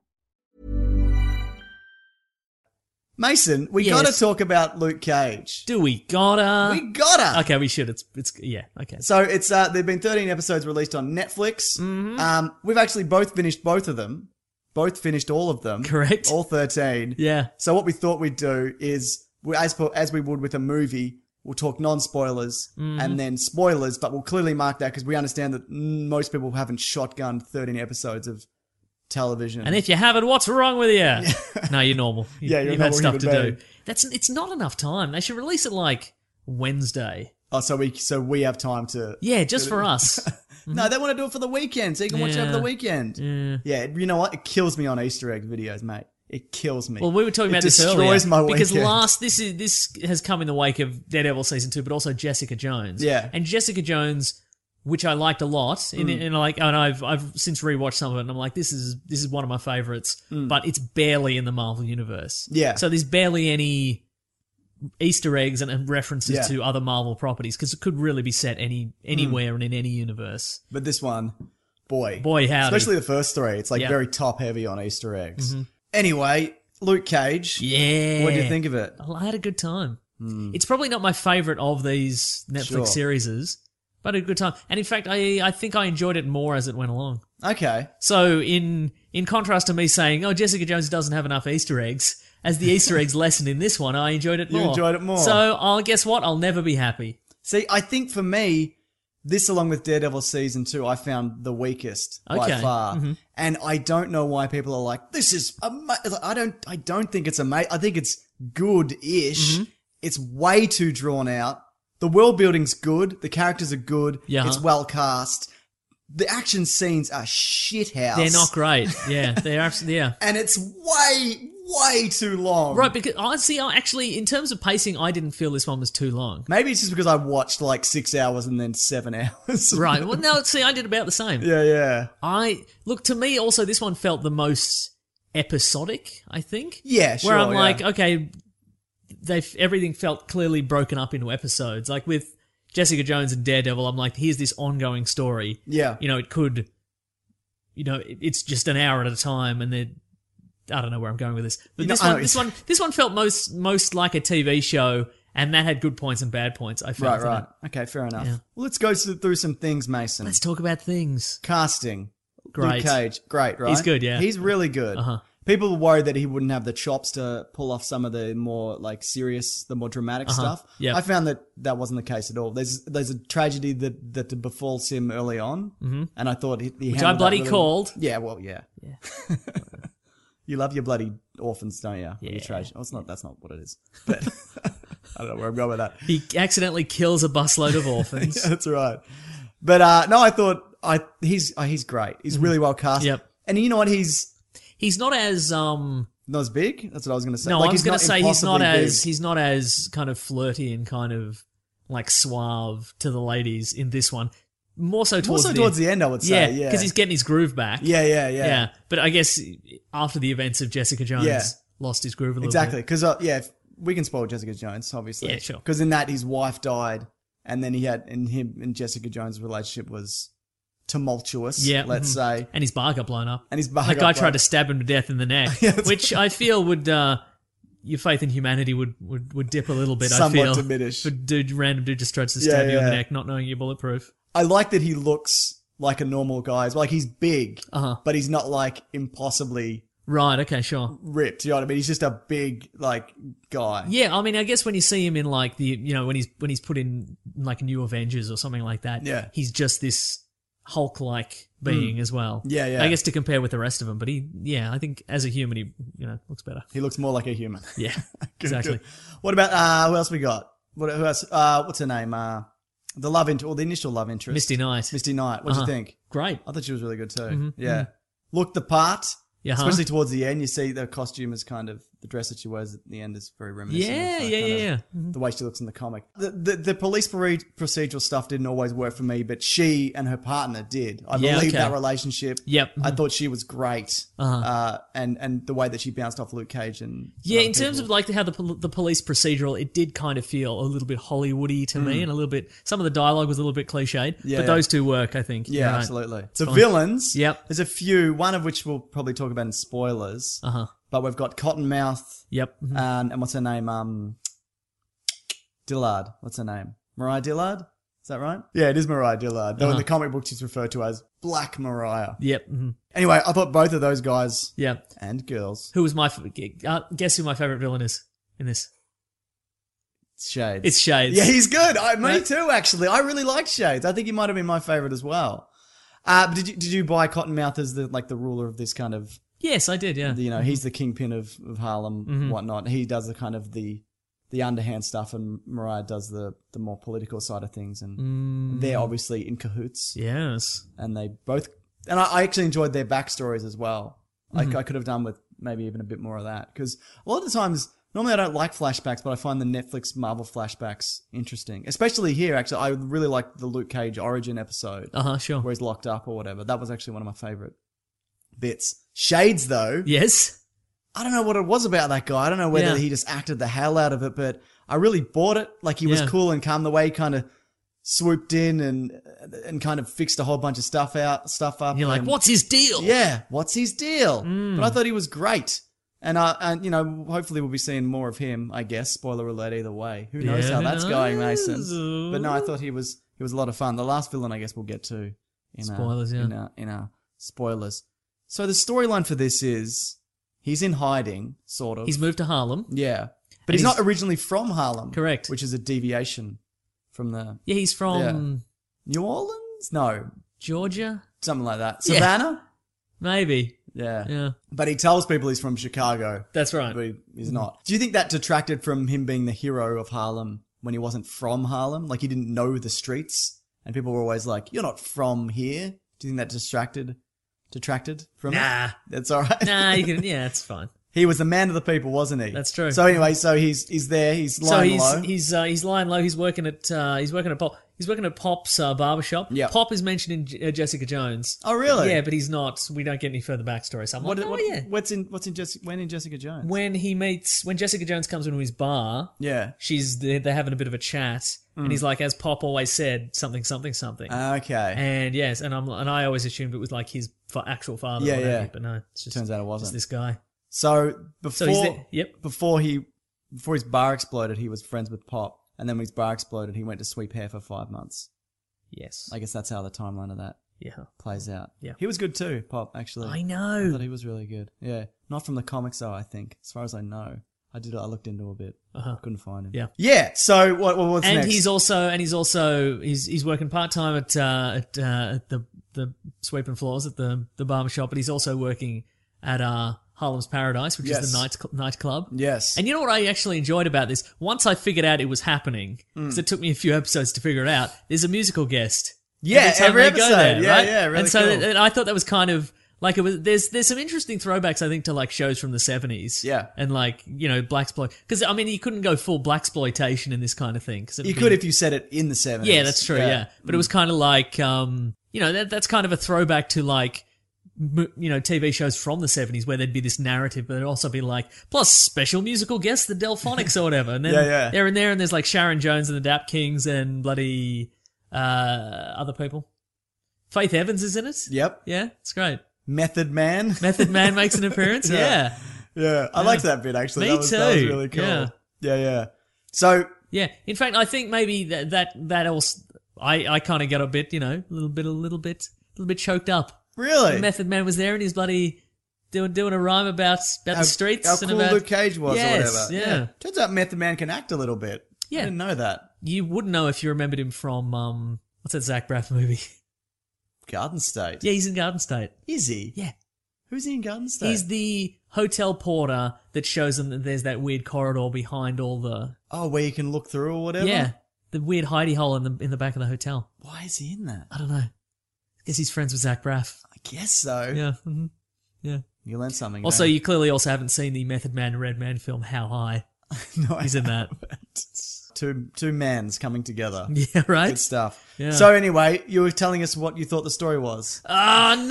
Mason, we Yes. gotta talk about Luke Cage. Do we gotta? We gotta. Okay, we should. It's yeah. Okay. So it's there've been 13 episodes released on Netflix. Mm-hmm. We've actually both finished both of them. Both finished all of them. Correct. All 13. Yeah. So what we thought we'd do is, as we would with a movie, we'll talk non-spoilers and then spoilers, but we'll clearly mark that because we understand that most people haven't shotgunned 13 episodes of television. And if you haven't, what's wrong with you? No, you're normal. Yeah, you're You've a had normal stuff to human do. It's not enough time. They should release it like Wednesday. Oh, so we have time to... Yeah, just for us. No, they want to do it for the weekend, so you can watch it over the weekend. Yeah. You know what? It kills me on Easter egg videos, mate. It kills me. Well, we were talking about this earlier. It destroys my because weekend. this has come in the wake of Daredevil season 2, but also Jessica Jones. Yeah. And Jessica Jones, which I liked a lot, and I've since rewatched some of it, and I'm like, this is one of my favorites, but it's barely in the Marvel universe. Yeah. So there's barely any Easter eggs and references Yeah. to other Marvel properties because it could really be set anywhere and in any universe. But this one, boy, howdy. especially the first three, it's like Yeah. very top heavy on Easter eggs. Anyway, Luke Cage. Yeah. What do you think of it? I had a good time. It's probably not my favorite of these Netflix Sure. series, but a good time. And in fact, I think I enjoyed it more as it went along. Okay. So in contrast to me saying, oh, Jessica Jones doesn't have enough Easter eggs, as the Easter eggs lessened in this one, I enjoyed it You more. enjoyed it more. So guess what? I'll never be happy. See, I think for me, this along with Daredevil season 2, I found the weakest by Okay. far. And I don't know why people are like, this is I don't think it's amazing. I think it's good-ish. It's way too drawn out. The world building's good. The characters are good. Yeah. It's well cast. The action scenes are shithouse. They're not great. Yeah, they're absolutely, yeah. And it's way, way too long. Right, because I actually, in terms of pacing, I didn't feel this one was too long. Maybe it's just because I watched like 6 hours and then 7 hours. Right. Well, no, see, I did about the same. Yeah. Look, to me, also, this one felt the most episodic, I think. Yeah, sure. Where I'm yeah. like, okay, everything felt clearly broken up into episodes. Like with Jessica Jones and Daredevil, I'm like, here's this ongoing story. Yeah. It could, it's just an hour at a time, and then I don't know where I'm going with this. But this one felt most like a TV show, and that had good points and bad points, I felt. Right. Okay, fair enough. Yeah. Well, let's go through some things, Mason. Let's talk about things. Casting. Great. Luke Cage. Great, right? He's good, yeah. He's really good. Uh-huh. People were worried that he wouldn't have the chops to pull off some of the more like serious, the more dramatic stuff. Yep. I found that wasn't the case at all. There's a tragedy that befalls him early on, and I thought he Which I bloody called. Yeah, well, yeah. You love your bloody orphans, don't you? Yeah. Your tragedy. Oh, that's not what it is. But I don't know where I'm going with that. He accidentally kills a busload of orphans. Yeah, that's right. But no, I thought he's great. He's really well cast. Yep. And you know what? He's not as not as big. That's what I was going to say. No, like, I was going to say he's not impossibly as kind of flirty and kind of like suave to the ladies in this one. More so towards the end, I would say. Yeah, because he's getting his groove back. Yeah. But I guess after the events of Jessica Jones, lost his groove a little exactly. bit. Because we can spoil Jessica Jones, obviously. Yeah, sure. Because in that his wife died, and then him and Jessica Jones' relationship was tumultuous. Yeah, let's say. And his bar got blown up. That guy tried to stab him to death in the neck, which I feel would your faith in humanity would dip a little bit. Somewhat I feel diminish. But random dude just tries to stab you in the neck, not knowing you're bulletproof. I like that he looks like a normal guy. Like he's big, but he's not like impossibly right. Okay, sure. Ripped. You know what I mean? He's just a big like guy. Yeah, I mean, I guess when you see him in like when he's put in like New Avengers or something like that, he's just this Hulk-like being as well. Yeah. I guess to compare with the rest of them, but I think as a human, he looks better. He looks more like a human. Yeah, exactly. What about who else we got? Who else? What's her name? The initial love interest. Misty Knight. What did you think? Great. I thought she was really good too. Mm-hmm. Yeah. Looked the part. Yeah. Especially towards the end, you see the costume is kind of, the dress that she wears at the end is very reminiscent. Yeah. The way she looks in the comic. The police procedural stuff didn't always work for me, but she and her partner did. I believe that relationship. Yep. I thought she was great. And the way that she bounced off Luke Cage and in terms of like how the police procedural, it did kind of feel a little bit Hollywoody to me, and a little bit, some of the dialogue was a little bit cliched, but those two work, I think. Yeah, right. absolutely. The villains. Yep. There's a few, one of which we'll probably talk about in spoilers. But we've got Cottonmouth. Yep. And what's her name? Dillard. What's her name? Mariah Dillard? Is that right? Yeah, it is Mariah Dillard. Though in the comic book she's referred to as Black Mariah. Yep. Anyway, I thought both of those guys. Yep. And girls. Who was guess who my favourite villain is in this? Shades. It's Shades. Yeah, he's good. Me too, actually. I really like Shades. I think he might have been my favourite as well. But did you buy Cottonmouth as the ruler of this kind of? Yes, I did. Yeah. He's the kingpin of Harlem, and whatnot. He does the kind of the underhand stuff, and Mariah does the more political side of things. And they're obviously in cahoots. Yes. And they both, and I actually enjoyed their backstories as well. I could have done with maybe even a bit more of that, because a lot of the times, normally I don't like flashbacks, but I find the Netflix Marvel flashbacks interesting. Especially here, actually. I really liked the Luke Cage origin episode. Sure. Where he's locked up or whatever. That was actually one of my favourite bits. Shades, though. Yes. I don't know what it was about that guy. I don't know whether he just acted the hell out of it, but I really bought it. Like, he was cool and calm. The way he kind of swooped in and kind of fixed a whole bunch of stuff up. You're like, what's his deal? Yeah, what's his deal? But I thought he was great. And hopefully we'll be seeing more of him, I guess. Spoiler alert either way. Who knows how that's going, Mason? But no, I thought he was a lot of fun. The last villain, I guess we'll get to in spoilers, in our spoilers. So the storyline for this is he's in hiding, sort of. He's moved to Harlem. Yeah. But he's not originally from Harlem. Correct. Which is a deviation from the... Yeah, he's from... New Orleans? No. Georgia? Something like that. Savannah? Maybe. Yeah. But he tells people he's from Chicago. That's right. But he's not. Do you think that detracted from him being the hero of Harlem when he wasn't from Harlem? Like, he didn't know the streets? And people were always like, you're not from here. Do you think that detracted from it? Nah. That's all right? Nah, it's fine. He was the man of the people, wasn't he? That's true. So anyway, so he's there. He's lying low. He's lying low. He's working at Pop. He's working at Pop's barbershop. Yep. Pop is mentioned in Jessica Jones. Oh, really? Yeah, but he's not. We don't get any further backstory. So I'm like, What's in Jessica Jones? When Jessica Jones comes into his bar, Yeah. they're having a bit of a chat, and he's like, as Pop always said, something. Okay. And yes, and I always assumed it was like his actual father. Yeah, or whatever, yeah. But no, it's just Turns out it wasn't. just this guy. So before he's there. Yep. before his bar exploded, he was friends with Pop, and then when his bar exploded, he went to sweep hair for 5 months. Yes. I guess that's how the timeline of that plays out. Yeah. He was good too, Pop, actually. I know. I thought he was really good. Yeah. Not from the comics though, I think. As far as I know. I looked into a bit. Couldn't find him. Yeah. Yeah. So what's and next? he's working part-time at the sweeping floors at the barbershop, but he's also working at Harlem's Paradise, which is the nightclub. Yes. And you know what I actually enjoyed about this? Once I figured out it was happening, because it took me a few episodes to figure it out, there's a musical guest. Yeah, time every they go episode. there, Yeah, right? yeah, really And so cool. and I thought that was kind of like it was. There's some interesting throwbacks, I think, to like shows from the 70s. Yeah. And like, you know, blaxploit. Because I mean, you couldn't go full blaxploitation in this kind of thing. You could if you said it in the 70s. Yeah, that's true. Yeah, but it was kind of like, you know, that's kind of a throwback to like, you know, TV shows from the 70s where there'd be this narrative, but it'd also be like, plus special musical guests, the Delphonics or whatever. And then they're in there, and there's like Sharon Jones and the Dap Kings and bloody other people. Faith Evans is in it. Yep. Yeah, it's great. Method Man. Method Man makes an appearance. Yeah. Yeah, I liked that bit actually. Me That was really cool. Yeah. Yeah. So Yeah. In fact, I think maybe that also, I kind of got a bit, you know, a little bit choked up. really, Method Man was there and he's bloody doing a rhyme about the streets. how and cool about, Luke Cage was Yes, or whatever. yeah. Turns out Method Man can act a little bit. Yeah. I didn't know that. You wouldn't know if you remembered him from, what's that Zach Braff movie? Garden State. Yeah, he's in Garden State. Is he? Yeah. Who's he in Garden State? He's the hotel porter that shows them that there's that weird corridor behind all the... Oh, where you can look through or whatever? Yeah. The weird hidey hole in the back of the hotel. Why is he in that? I don't know. I guess he's friends with Zach Braff. I guess so. Yeah. Mm-hmm. Yeah. You learned something. Also, there. you clearly also haven't seen the Method Man Red Man film, How High. No, He's in that. Two mans coming together. Yeah, right? Good stuff. Yeah. So anyway, you were telling us what you thought the story was. Oh,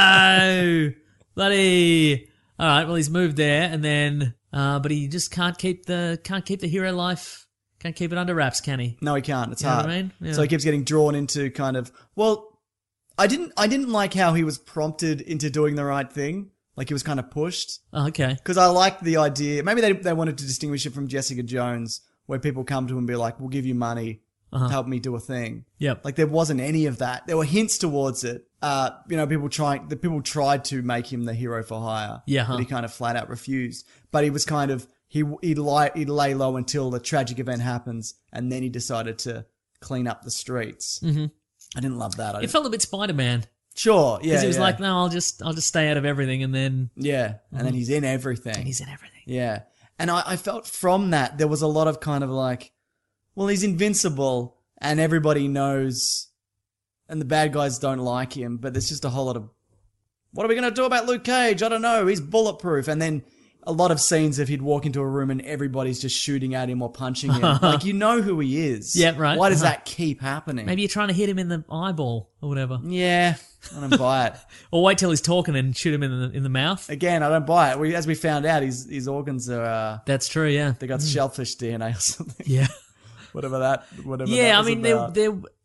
no! Bloody... All right, well, he's moved there, and then... but he just can't keep the hero life... Can't keep it under wraps, can he? No, he can't. It's You know hard. what I mean? Yeah. So he keeps getting drawn into kind of... Well, I didn't like how he was prompted into doing the right thing. Like he was kind of pushed. Oh, okay. Because I liked the idea. Maybe they wanted to distinguish it from Jessica Jones, where people come to him and be like, we'll give you money to help me do a thing. Yep. Like there wasn't any of that. There were hints towards it. You know, people tried to make him the hero for hire. Yeah, But he kind of flat out refused. But he was kind of, he'd lay low until the tragic event happens, and then he decided to clean up the streets. Mm-hmm. I didn't love that. It felt a bit Spider-Man. Sure, yeah. Because he was like, no, I'll just stay out of everything, and then... Yeah, and then he's in everything. And he's in everything. Yeah. And I felt from that, there was a lot of kind of like, well, he's invincible and everybody knows and the bad guys don't like him, but there's just a whole lot of, what are we going to do about Luke Cage? I don't know. He's bulletproof. And then a lot of scenes of he'd walk into a room and everybody's just shooting at him or punching him. Like, you know who he is. Yeah, right. Why does that keep happening? Maybe you're trying to hit him in the eyeball or whatever. Yeah, I don't buy it. Or wait till he's talking and shoot him in the mouth. Again, I don't buy it. As we found out, his organs are, That's true, yeah. they got shellfish DNA or something. Yeah. Whatever that Yeah, I was mean, about.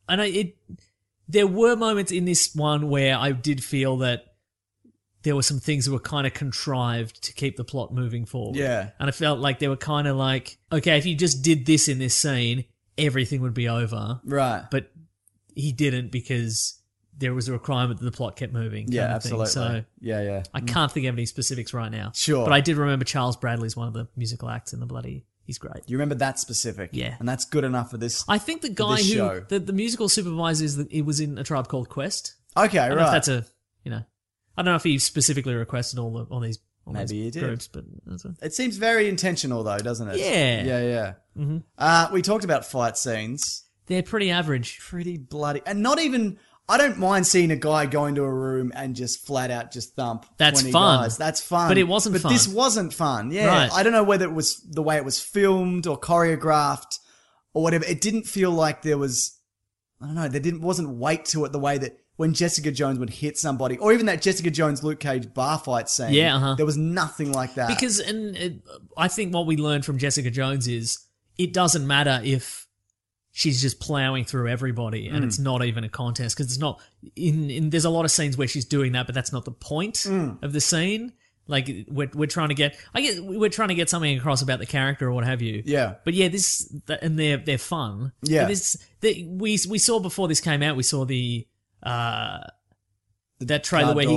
there were moments in this one where I did feel that there were some things that were kind of contrived to keep the plot moving forward. Yeah. And I felt like they were kind of like, okay, if you just did this in this scene, everything would be over. Right. But he didn't because there was a requirement that the plot kept moving. Yeah, kind of thing. absolutely. So Yeah. I can't think of any specifics right now. Sure. But I did remember Charles Bradley's one of the musical acts in the bloody... He's great. You remember that specific? Yeah. And that's good enough for this. I think the guy this who... show. The musical supervisor is it was in A Tribe Called Quest. Okay, I don't know if right. that's a... You know... I don't know if he specifically requested all these Maybe he did. groups, but... That's a, It seems very intentional though, doesn't it? Yeah. Yeah. Mm-hmm. We talked about fight scenes. they're pretty average. Pretty bloody. And not even... I don't mind seeing a guy go into a room and just flat out just thump. That's 20 fun. guys. That's fun. But it wasn't fun. But this wasn't fun. Yeah. Right. I don't know whether it was the way it was filmed or choreographed or whatever. It didn't feel like there was, I don't know, wasn't weight to it the way that when Jessica Jones would hit somebody, or even that Jessica Jones Luke Cage bar fight scene. Yeah, uh-huh. There was nothing like that. Because, I think what we learned from Jessica Jones is it doesn't matter if she's just plowing through everybody and it's not even a contest, because it's not there's a lot of scenes where she's doing that, but that's not the point of the scene. Like we're trying to get something across about the character or what have you. Yeah. But yeah, and they're fun. Yeah. But we saw before this came out, we saw that trailer where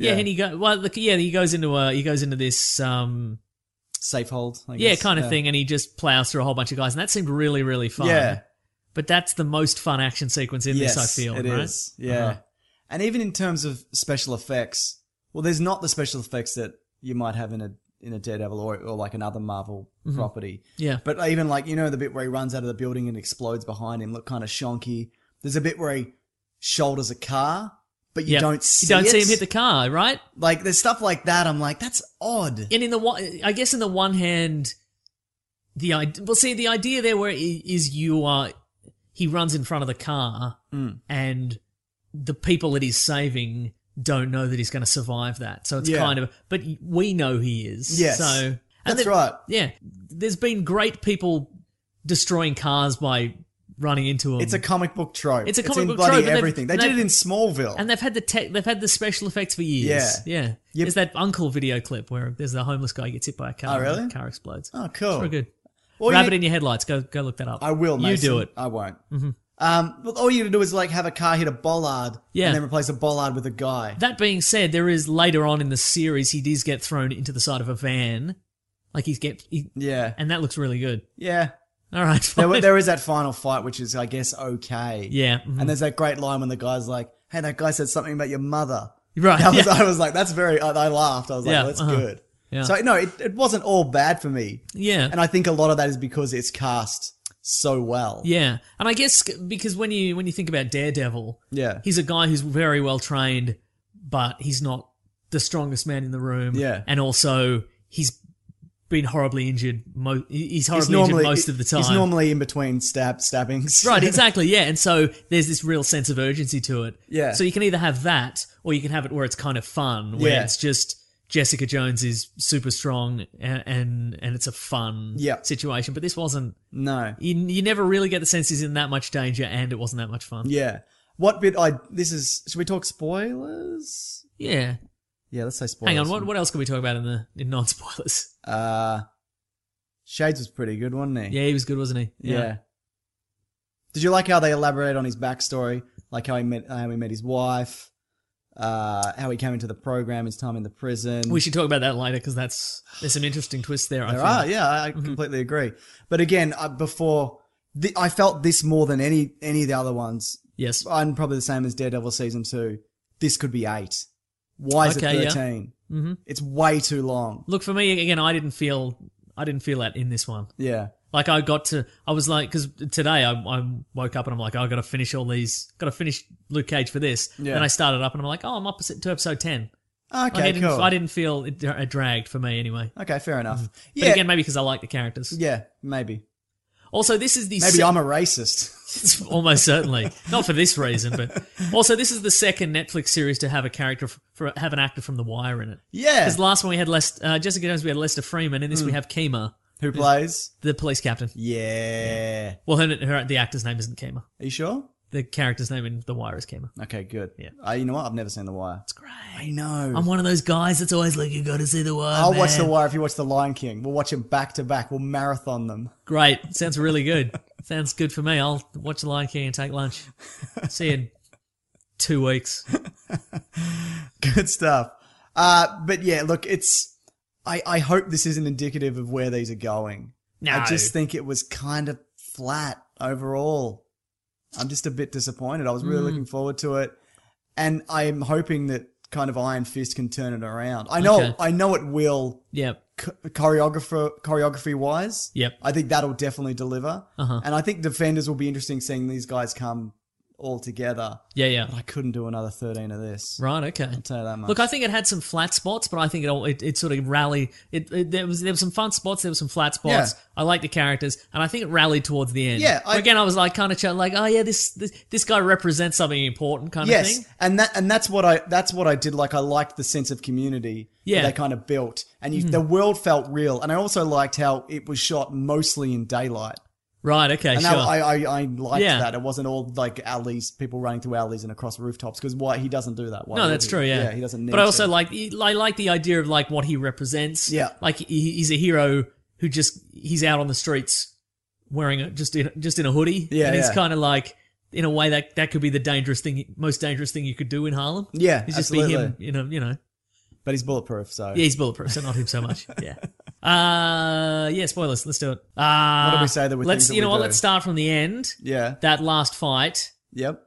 he goes into this safe hold, I yeah, guess. kind of thing, and he just plows through a whole bunch of guys, and that seemed really, really fun. Yeah. But that's the most fun action sequence in this, I feel, it right? is. Yeah. Uh-huh. And even in terms of special effects, well, there's not the special effects that you might have in a Daredevil or like another Marvel property. Yeah. But even like, the bit where he runs out of the building and explodes behind him look kind of shonky. There's a bit where he shoulders a car, but you don't see it. You don't see him hit the car, right? Like, there's stuff like that. I'm like, that's odd. And in the one hand, the idea there where he runs in front of the car and the people that he's saving don't know that he's going to survive that. So it's kind of, but we know he is. Yes. So that's right. Yeah. There's been great people destroying cars by running into them. It's a comic book trope. It's a comic in book bloody trope. everything. They did it in Smallville. And they've had the special effects for years. Yeah. Yeah. There's that Uncle video clip where there's the homeless guy gets hit by a car. Oh, really? And the car explodes. Oh, cool. It's very good. Well, Rabbit in your headlights. Go look that up. I will, Mason. You do it. I won't. Mm-hmm. But all you gotta do is like have a car hit a bollard and then replace a bollard with a guy. That being said, there is later on in the series, he does get thrown into the side of a van. Like and that looks really good. Yeah. All right. There is that final fight, which is, I guess, okay. Yeah. Mm-hmm. And there's that great line when the guy's like, hey, that guy said something about your mother. Right. I was like, that's very, I laughed. I was like, that's good. Yeah. So, no, it wasn't all bad for me. Yeah. And I think a lot of that is because it's cast so well. Yeah. And I guess because when you think about Daredevil, yeah, he's a guy who's very well trained, but he's not the strongest man in the room. Yeah. And also, he's been horribly injured. He's horribly injured most of the time. He's normally in between stabbings. Right, exactly, yeah. And so there's this real sense of urgency to it. Yeah. So you can either have that, or you can have it where it's kind of fun, where it's just Jessica Jones is super strong and it's a fun situation. But this wasn't. No. You never really get the sense he's in that much danger, and it wasn't that much fun. Yeah. What bit should we talk spoilers? Yeah. Yeah, let's say spoilers. Hang on, what else can we talk about in non-spoilers? Shades was pretty good, wasn't he? Yeah, he was good, wasn't he? Yeah. Did you like how they elaborate on his backstory? Like how he met his wife, how he came into the program, his time in the prison. We should talk about that later, because there's some interesting twists there. I completely agree. But again, I felt this more than any of the other ones. Yes. And probably the same as Daredevil Season 2. This could be 8. Why is it 13? Yeah. Mm-hmm. It's way too long. Look, for me, again, I didn't feel that in this one. Yeah. Like I was like, because today I woke up and I'm like, I got to finish Luke Cage for this. Yeah. Then I started up and I'm like, I'm up to episode 10. Okay, cool. I didn't feel it dragged for me anyway. Okay, fair enough. Mm-hmm. But again, maybe because I like the characters. Yeah, maybe. Also, this is the... Maybe I'm a racist. Almost certainly. Not for this reason, but... Also, this is the second Netflix series to have a character, have an actor from The Wire in it. Yeah. Because the last one we had Jessica Jones, we had Lester Freeman, and this we have Kima. Who plays? The police captain. Yeah. Well, the actor's name isn't Kima. Are you sure? The character's name in The Wire is Kima. Okay, good. Yeah. You know what? I've never seen The Wire. It's great. I know. I'm one of those guys that's always like, you got to see The Wire, I'll watch The Wire if you watch The Lion King. We'll watch them back to back. We'll marathon them. Great. Sounds really good. Sounds good for me. I'll watch The Lion King and take lunch. See you in 2 weeks. Good stuff. But yeah, look, I hope this isn't indicative of where these are going. No. I just think it was kind of flat overall. I'm just a bit disappointed. I was really looking forward to it. And I'm hoping that kind of Iron Fist can turn it around. I know it will. Yep. Choreography wise. Yep. I think that'll definitely deliver. Uh-huh. And I think Defenders will be interesting seeing these guys come altogether. Yeah. But I couldn't do another 13 of this. Right, okay. I'll tell you that much. Look, I think it had some flat spots, but I think it sort of rallied. There was some fun spots, there was some flat spots. Yeah. I like the characters, and I think it rallied towards the end. Yeah, Again, I was like kind of like, oh yeah, this guy represents something important, kind of thing. and that's what I did. Like, I liked the sense of community that they kind of built, and the world felt real. And I also liked how it was shot mostly in daylight. Right, okay, And sure. I liked that. It wasn't all like alleys, people running through alleys and across rooftops, because he doesn't do that. Why No, would that's he? true, yeah. Yeah, he doesn't need But I also to. I like the idea of like what he represents. Yeah. Like he's a hero who he's out on the streets wearing just in a hoodie. Yeah, And he's yeah. kind of like, in a way that could be the most dangerous thing you could do in Harlem. Yeah, It's just absolutely. be him, you know. But he's bulletproof, so. Yeah, he's bulletproof, so not him so much. Yeah. Spoilers. Let's do it. What did we say that we let's think that you know we what? do? Let's start from the end. Yeah. That last fight. Yep.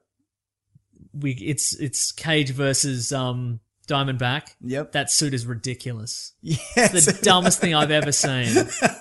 It's Cage versus Diamondback. Yep. That suit is ridiculous. Yes. It's the dumbest thing I've ever seen.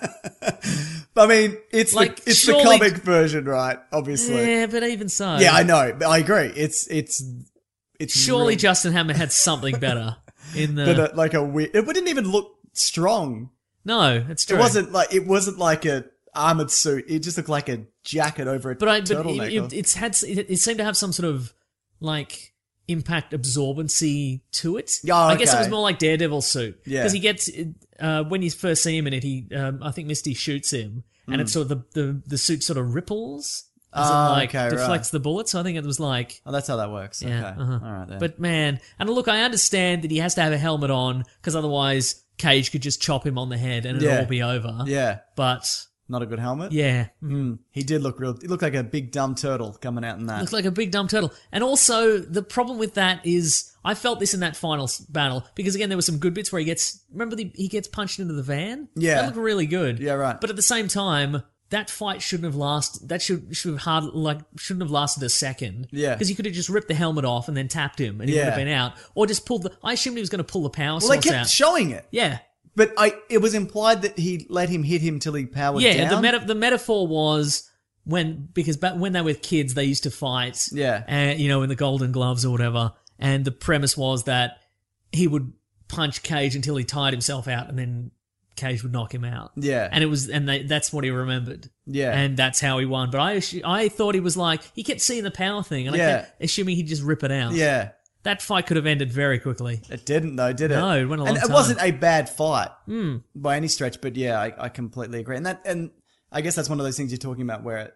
I mean, it's Like, the surely- comic version, right? Obviously. Yeah, but even so. Yeah, I know. But I agree. It's Surely real- Justin Hammer had something better in the. but like a weird. It didn't even look strong. No, it's true. It wasn't like a armored suit. It just looked like a jacket over a turtleneck. It seemed to have some sort of like impact absorbency to it. Yeah, I guess it okay. was more like Daredevil's suit. Yeah. Because he gets when you first see him in it, I think Misty shoots him, and it's sort of the suit sort of ripples. As it like okay, deflects right. the bullet. So I think it was like. Oh, that's how that works. Yeah, Okay. uh-huh. All right then. But man, and look, I understand that he has to have a helmet on because otherwise Cage could just chop him on the head and it'd Yeah. all be over. yeah, But not a good helmet. yeah, He did look real. He looked like a big dumb turtle coming out in that. looked like a big dumb turtle. And also the problem with that is I felt this in that final battle because again there were some good bits where he gets punched into the van. Yeah. That looked really good. Yeah, right. But at the same time. That fight shouldn't have lasted. That shouldn't have lasted a second. Yeah. because you could have just ripped the helmet off and then tapped him, and he would have Yeah. been out. Or just pulled the. I assumed he was going to pull the power well, source they kept out. showing it, Yeah, but it was implied that he let him hit him till he powered yeah. down. The metaphor was when they were kids, they used to fight. Yeah. and in the Golden Gloves or whatever. And the premise was that he would punch Cage until he tired himself out, and then Cage would knock him out. Yeah. That's what he remembered. Yeah. And that's how he won. But I thought he was like, he kept seeing the power thing, and I Yeah. kept assuming he'd just rip it out. Yeah. That fight could have ended very quickly. It didn't though, did it? No, it went a long and time. it wasn't a bad fight by any stretch. But yeah, I completely agree. And I guess that's one of those things you're talking about where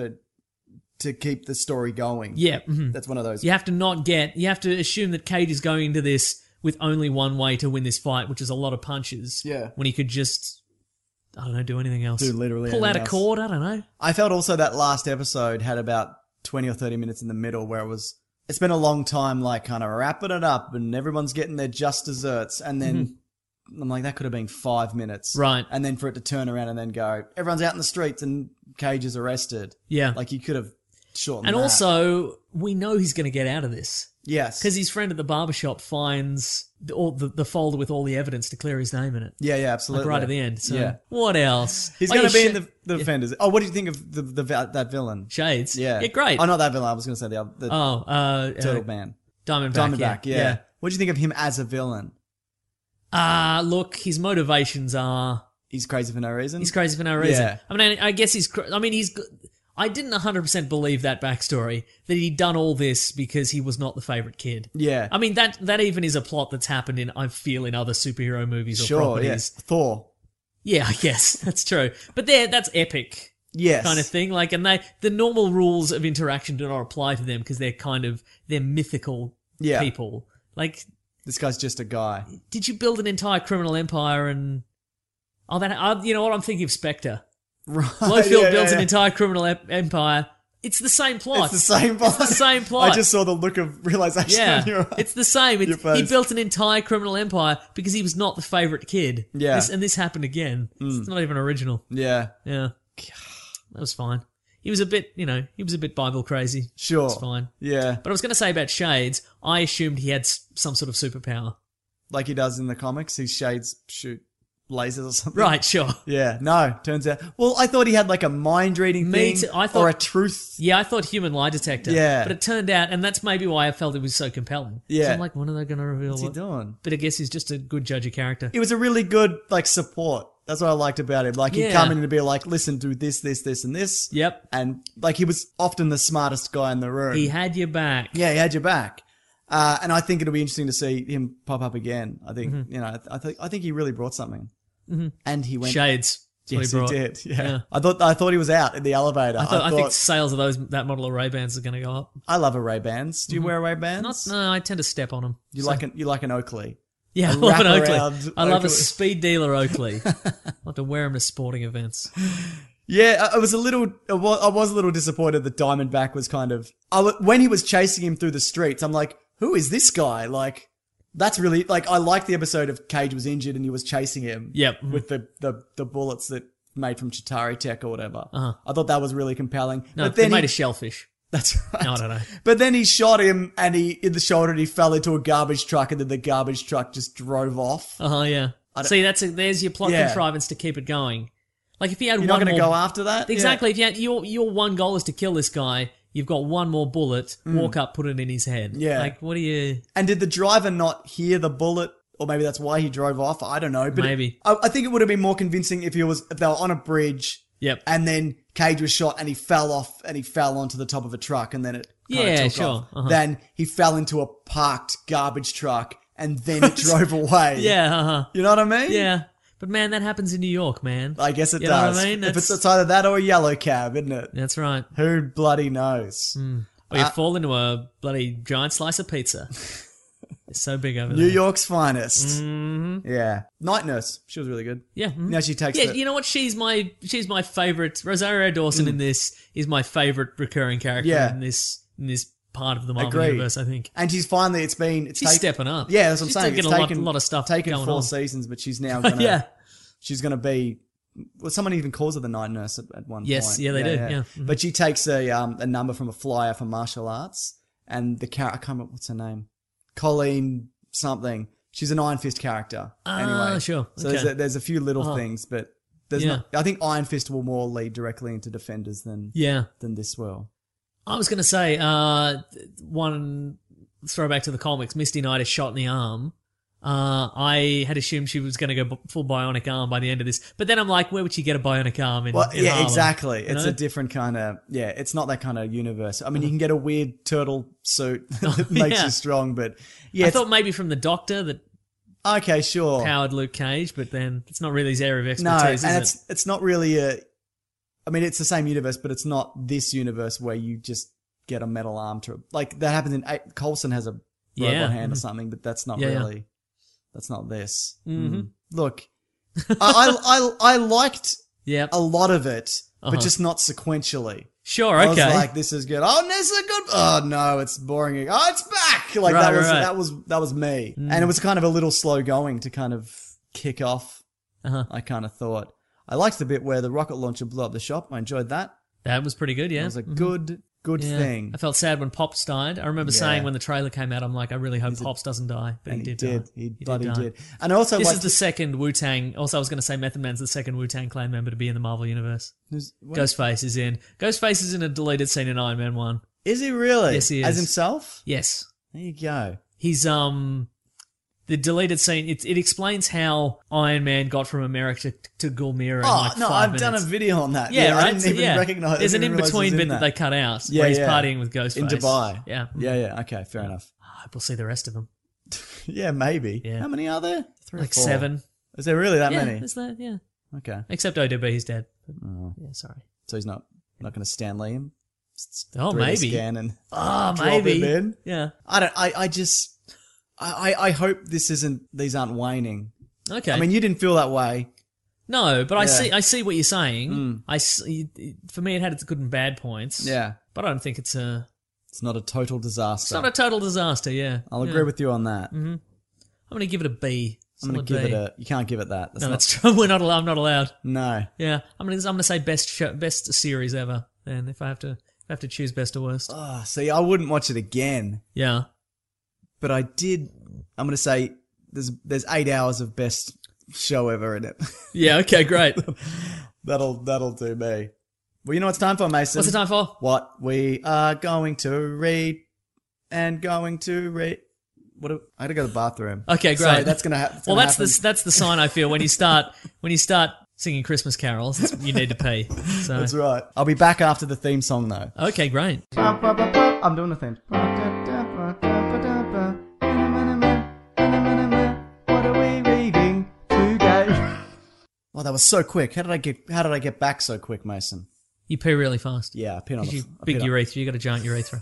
to keep the story going. Yeah. That's one of those. You have to assume that Cage is going into this with only one way to win this fight, which is a lot of punches. Yeah. When he could just, I don't know, do anything else. Do literally pull out a anything else. cord, I don't know. I felt also that last episode had about 20 or 30 minutes in the middle where it's been a long time, like kind of wrapping it up and everyone's getting their just desserts. And then I'm like, that could have been 5 minutes. Right. And then for it to turn around and then go, everyone's out in the streets and Cage is arrested. Yeah. Like you could have shortened And that. also, we know he's going to get out of this. Yes. Because his friend at the barbershop finds the folder with all the evidence to clear his name in it. Yeah, Like absolutely. right at the end. So, Yeah. what else? He's Oh, going yeah, to be Sh- in the Defenders. Oh, what do you think of that villain? Shades. Yeah. Yeah, great. Oh, not that villain. I was going to say the Turtle Man. Diamondback. Yeah. What do you think of him as a villain? Look, his motivations are... He's crazy for no reason. He's crazy for no reason. Yeah. I mean, I guess I didn't 100% believe that backstory, that he'd done all this because he was not the favourite kid. Yeah. I mean, that even is a plot that's happened in other superhero movies or Sure, properties. yes. Thor. Yeah, I guess, that's true. But that's epic. Yes. Kind of thing. Like, and the normal rules of interaction do not apply to them because they're mythical Yeah. people. Like, This guy's just a guy. did you build an entire criminal empire and... you know what, I'm thinking of Spectre. Right. Blofeld builds an entire criminal empire. It's the same plot. It's the same plot. It's the same plot. I just saw the look of realization Yeah, on your eyes. it's the same. Your He face. built an entire criminal empire because he was not the favorite kid. Yeah. This happened again. It's not even original. Yeah. Yeah, that was fine. He was a bit Bible crazy. Sure. It's fine. Yeah. But I was going to say about Shades, I assumed he had some sort of superpower. Like he does in the comics, his shades shoot lasers or something. Right, sure. Yeah, no, turns out. Well, I thought he had like a mind reading thing or a truth. Yeah, I thought human lie detector. Yeah. But it turned out, and that's maybe why I felt it was so compelling. Yeah. So I'm like, when are they going to reveal What's he doing? But I guess he's just a good judge of character. It was a really good like support. That's what I liked about him. Like he'd come in and be like, listen, do this, this, this, and this. Yep. And like he was often the smartest guy in the room. He had your back. Yeah, he had your back. And I think it'll be interesting to see him pop up again. I think, I think he really brought something. Mm-hmm. And he went Shades. Yes, he did. Yeah. I thought he was out in the elevator. I think sales of that model of Ray-Bans are going to go up. I love a Ray-Bans. Do you wear Ray-Bans? No, I tend to step on them. You like an Oakley. Yeah, I love an Oakley. I love a speed dealer Oakley. I like to wear them to sporting events. Yeah, I was a little disappointed that Diamondback was kind of when he was chasing him through the streets. I'm like, who is this guy? Like, that's really like I like the episode of Cage was injured and he was chasing him. Yep. With the bullets that made from Chitauri Tech or whatever. Uh-huh. I thought that was really compelling. No, but then they made a shellfish. That's right. No, I don't know. But then he shot him and in the shoulder and he fell into a garbage truck and then the garbage truck just drove off. Yeah. See, there's your plot contrivance to keep it going. Like if you had You're not going to go after that? Exactly. If you had your one goal is to kill this guy, you've got one more bullet, walk up, put it in his head. Yeah. Like, what do you... And did the driver not hear the bullet? Or maybe that's why he drove off. I don't know. But maybe. I think it would have been more convincing if they were on a bridge. Yep. And then Cage was shot and he fell off and he fell onto the top of a truck and then it kind of took off. Uh-huh. Then he fell into a parked garbage truck and then it drove away. Yeah, uh-huh. You know what I mean? Yeah. But man, that happens in New York, man. I guess it you does. Know what I mean? If it's either that or a yellow cab, isn't it? That's right. Who bloody knows? Or you fall into a bloody giant slice of pizza. It's so big over there. New York's finest. Mm-hmm. Yeah. Night Nurse. She was really good. Yeah. Mm-hmm. Now she takes you know what? She's my favorite. Rosario Dawson in this is my favorite recurring character in this part of the Marvel universe, I think. And she's finally, she's stepping up. Yeah, that's what I'm saying. She's taken a lot of stuff taken going 4 on. seasons, but she's now going to... Yeah. She's going to be... Well, someone even calls her the Night Nurse at one point. Yes, yeah, they do. Yeah. Mm-hmm. But she takes a number from a flyer for martial arts, and the character... I can't remember what's her name. Colleen something. She's an Iron Fist character. Anyway. Sure. So okay. there's a few little things, but there's not... I think Iron Fist will more lead directly into Defenders than this will. I was going to say, one throwback to the comics, Misty Knight is shot in the arm. I had assumed she was going to go full bionic arm by the end of this. But then I'm like, where would she get a bionic arm in Harlem? Exactly. It's a different kind of... Yeah, it's not that kind of universe. I mean, you can get a weird turtle suit that makes you strong, but... Yeah, I thought maybe from the Doctor that... Okay, sure. Powered Luke Cage, but then it's not really his area of expertise, and is it? it's not really a... I mean, it's the same universe, but it's not this universe where you just get a metal arm to... Like, that happens in... Coulson has a robot hand or something, but that's not really... Yeah. That's not this. Mm-hmm. Look, I liked a lot of it, but Uh-huh. just not sequentially. Sure, okay. I was like, this is good. Oh, this is good. Oh no, it's boring. Oh, it's back. Like Right, that was me, and it was kind of a little slow going to kind of kick off. Uh-huh. I kind of thought I liked the bit where the rocket launcher blew up the shop. I enjoyed that. That was pretty good, yeah. It was a good thing. I felt sad when Pops died. I remember saying when the trailer came out, I'm like, I really hope Pops doesn't die. But And he did die. He bloody did. And also, this is the second Wu-Tang. Also, I was going to say Method Man's the second Wu-Tang Clan member to be in the Marvel Universe. Ghostface is in. Ghostface is in a deleted scene in Iron Man 1. Is he really? Yes, he is. As himself? Yes. There you go. He's, the deleted scene, it explains how Iron Man got from America to Gulmira in like 5 minutes. I've done a video on that. Yeah, right? I didn't even recognize. There's an in-between bit that they cut out where he's partying with Ghostface. In Dubai. Yeah. Yeah, okay, fair enough. I hope we'll see the rest of them. Yeah, maybe. Yeah. How many are there? 3 like or 4? 7. Is there really that yeah, many? Is there? Yeah. Okay. Except ODB, he's dead. Yeah, sorry. So he's not going to Stan Lee him? Oh, maybe. Scan and drop him in? Yeah. I hope these aren't waning. Okay. I mean, you didn't feel that way. No, but I see what you're saying. I see, for me, it had its good and bad points. Yeah. But I don't think it's not a total disaster. It's not a total disaster, yeah. I'll agree with you on that. Mm-hmm. I'm going to give it a B. I'm going to give it you can't give it that. That's true. I'm not allowed. No. Yeah. I'm going to say best series ever. Then if I have to choose best or worst. Oh, see, I wouldn't watch it again. Yeah. But I did. I'm going to say there's 8 hours of best show ever in it. Yeah, okay, great. That'll do me. Well, you know what it's time for, Mason? What's the time for? What we are going to read and going to read. I gotta go to the bathroom. Okay, great. Sorry, that's gonna happen. Well, that's the sign I feel when you start singing Christmas carols. You need to pee. So. That's right. I'll be back after the theme song though. Okay, great. I'm doing the theme. What are we reading today? Well, that was so quick. How did I get back so quick, Mason? You pee really fast. Yeah, I peed on the big urethra. You got a giant urethra.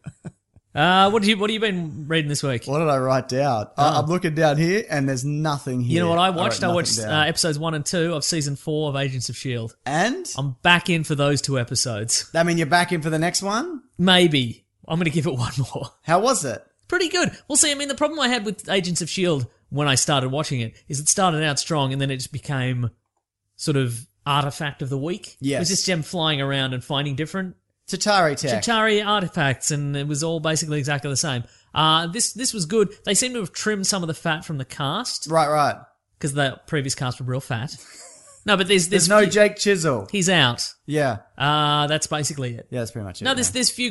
What have you been reading this week? What did I write down? I'm looking down here, and there's nothing here. You know what I watched? I watched down. episodes 1 and 2 of season 4 of Agents of S.H.I.E.L.D. And? I'm back in for those 2 episodes. That mean you're back in for the next one? Maybe. I'm going to give it one more. How was it? Pretty good. Well, see, I mean, the problem I had with Agents of S.H.I.E.L.D. when I started watching it is it started out strong and then it just became sort of artifact of the week. Yes. It was just them flying around and finding different Chitauri tech. Chitauri artifacts, and it was all basically exactly the same. This was good. They seem to have trimmed some of the fat from the cast. Right. Because the previous cast were real fat. No, but there's no Jake Chisel. He's out. Yeah. That's basically it. Yeah, that's pretty much it. No, there's few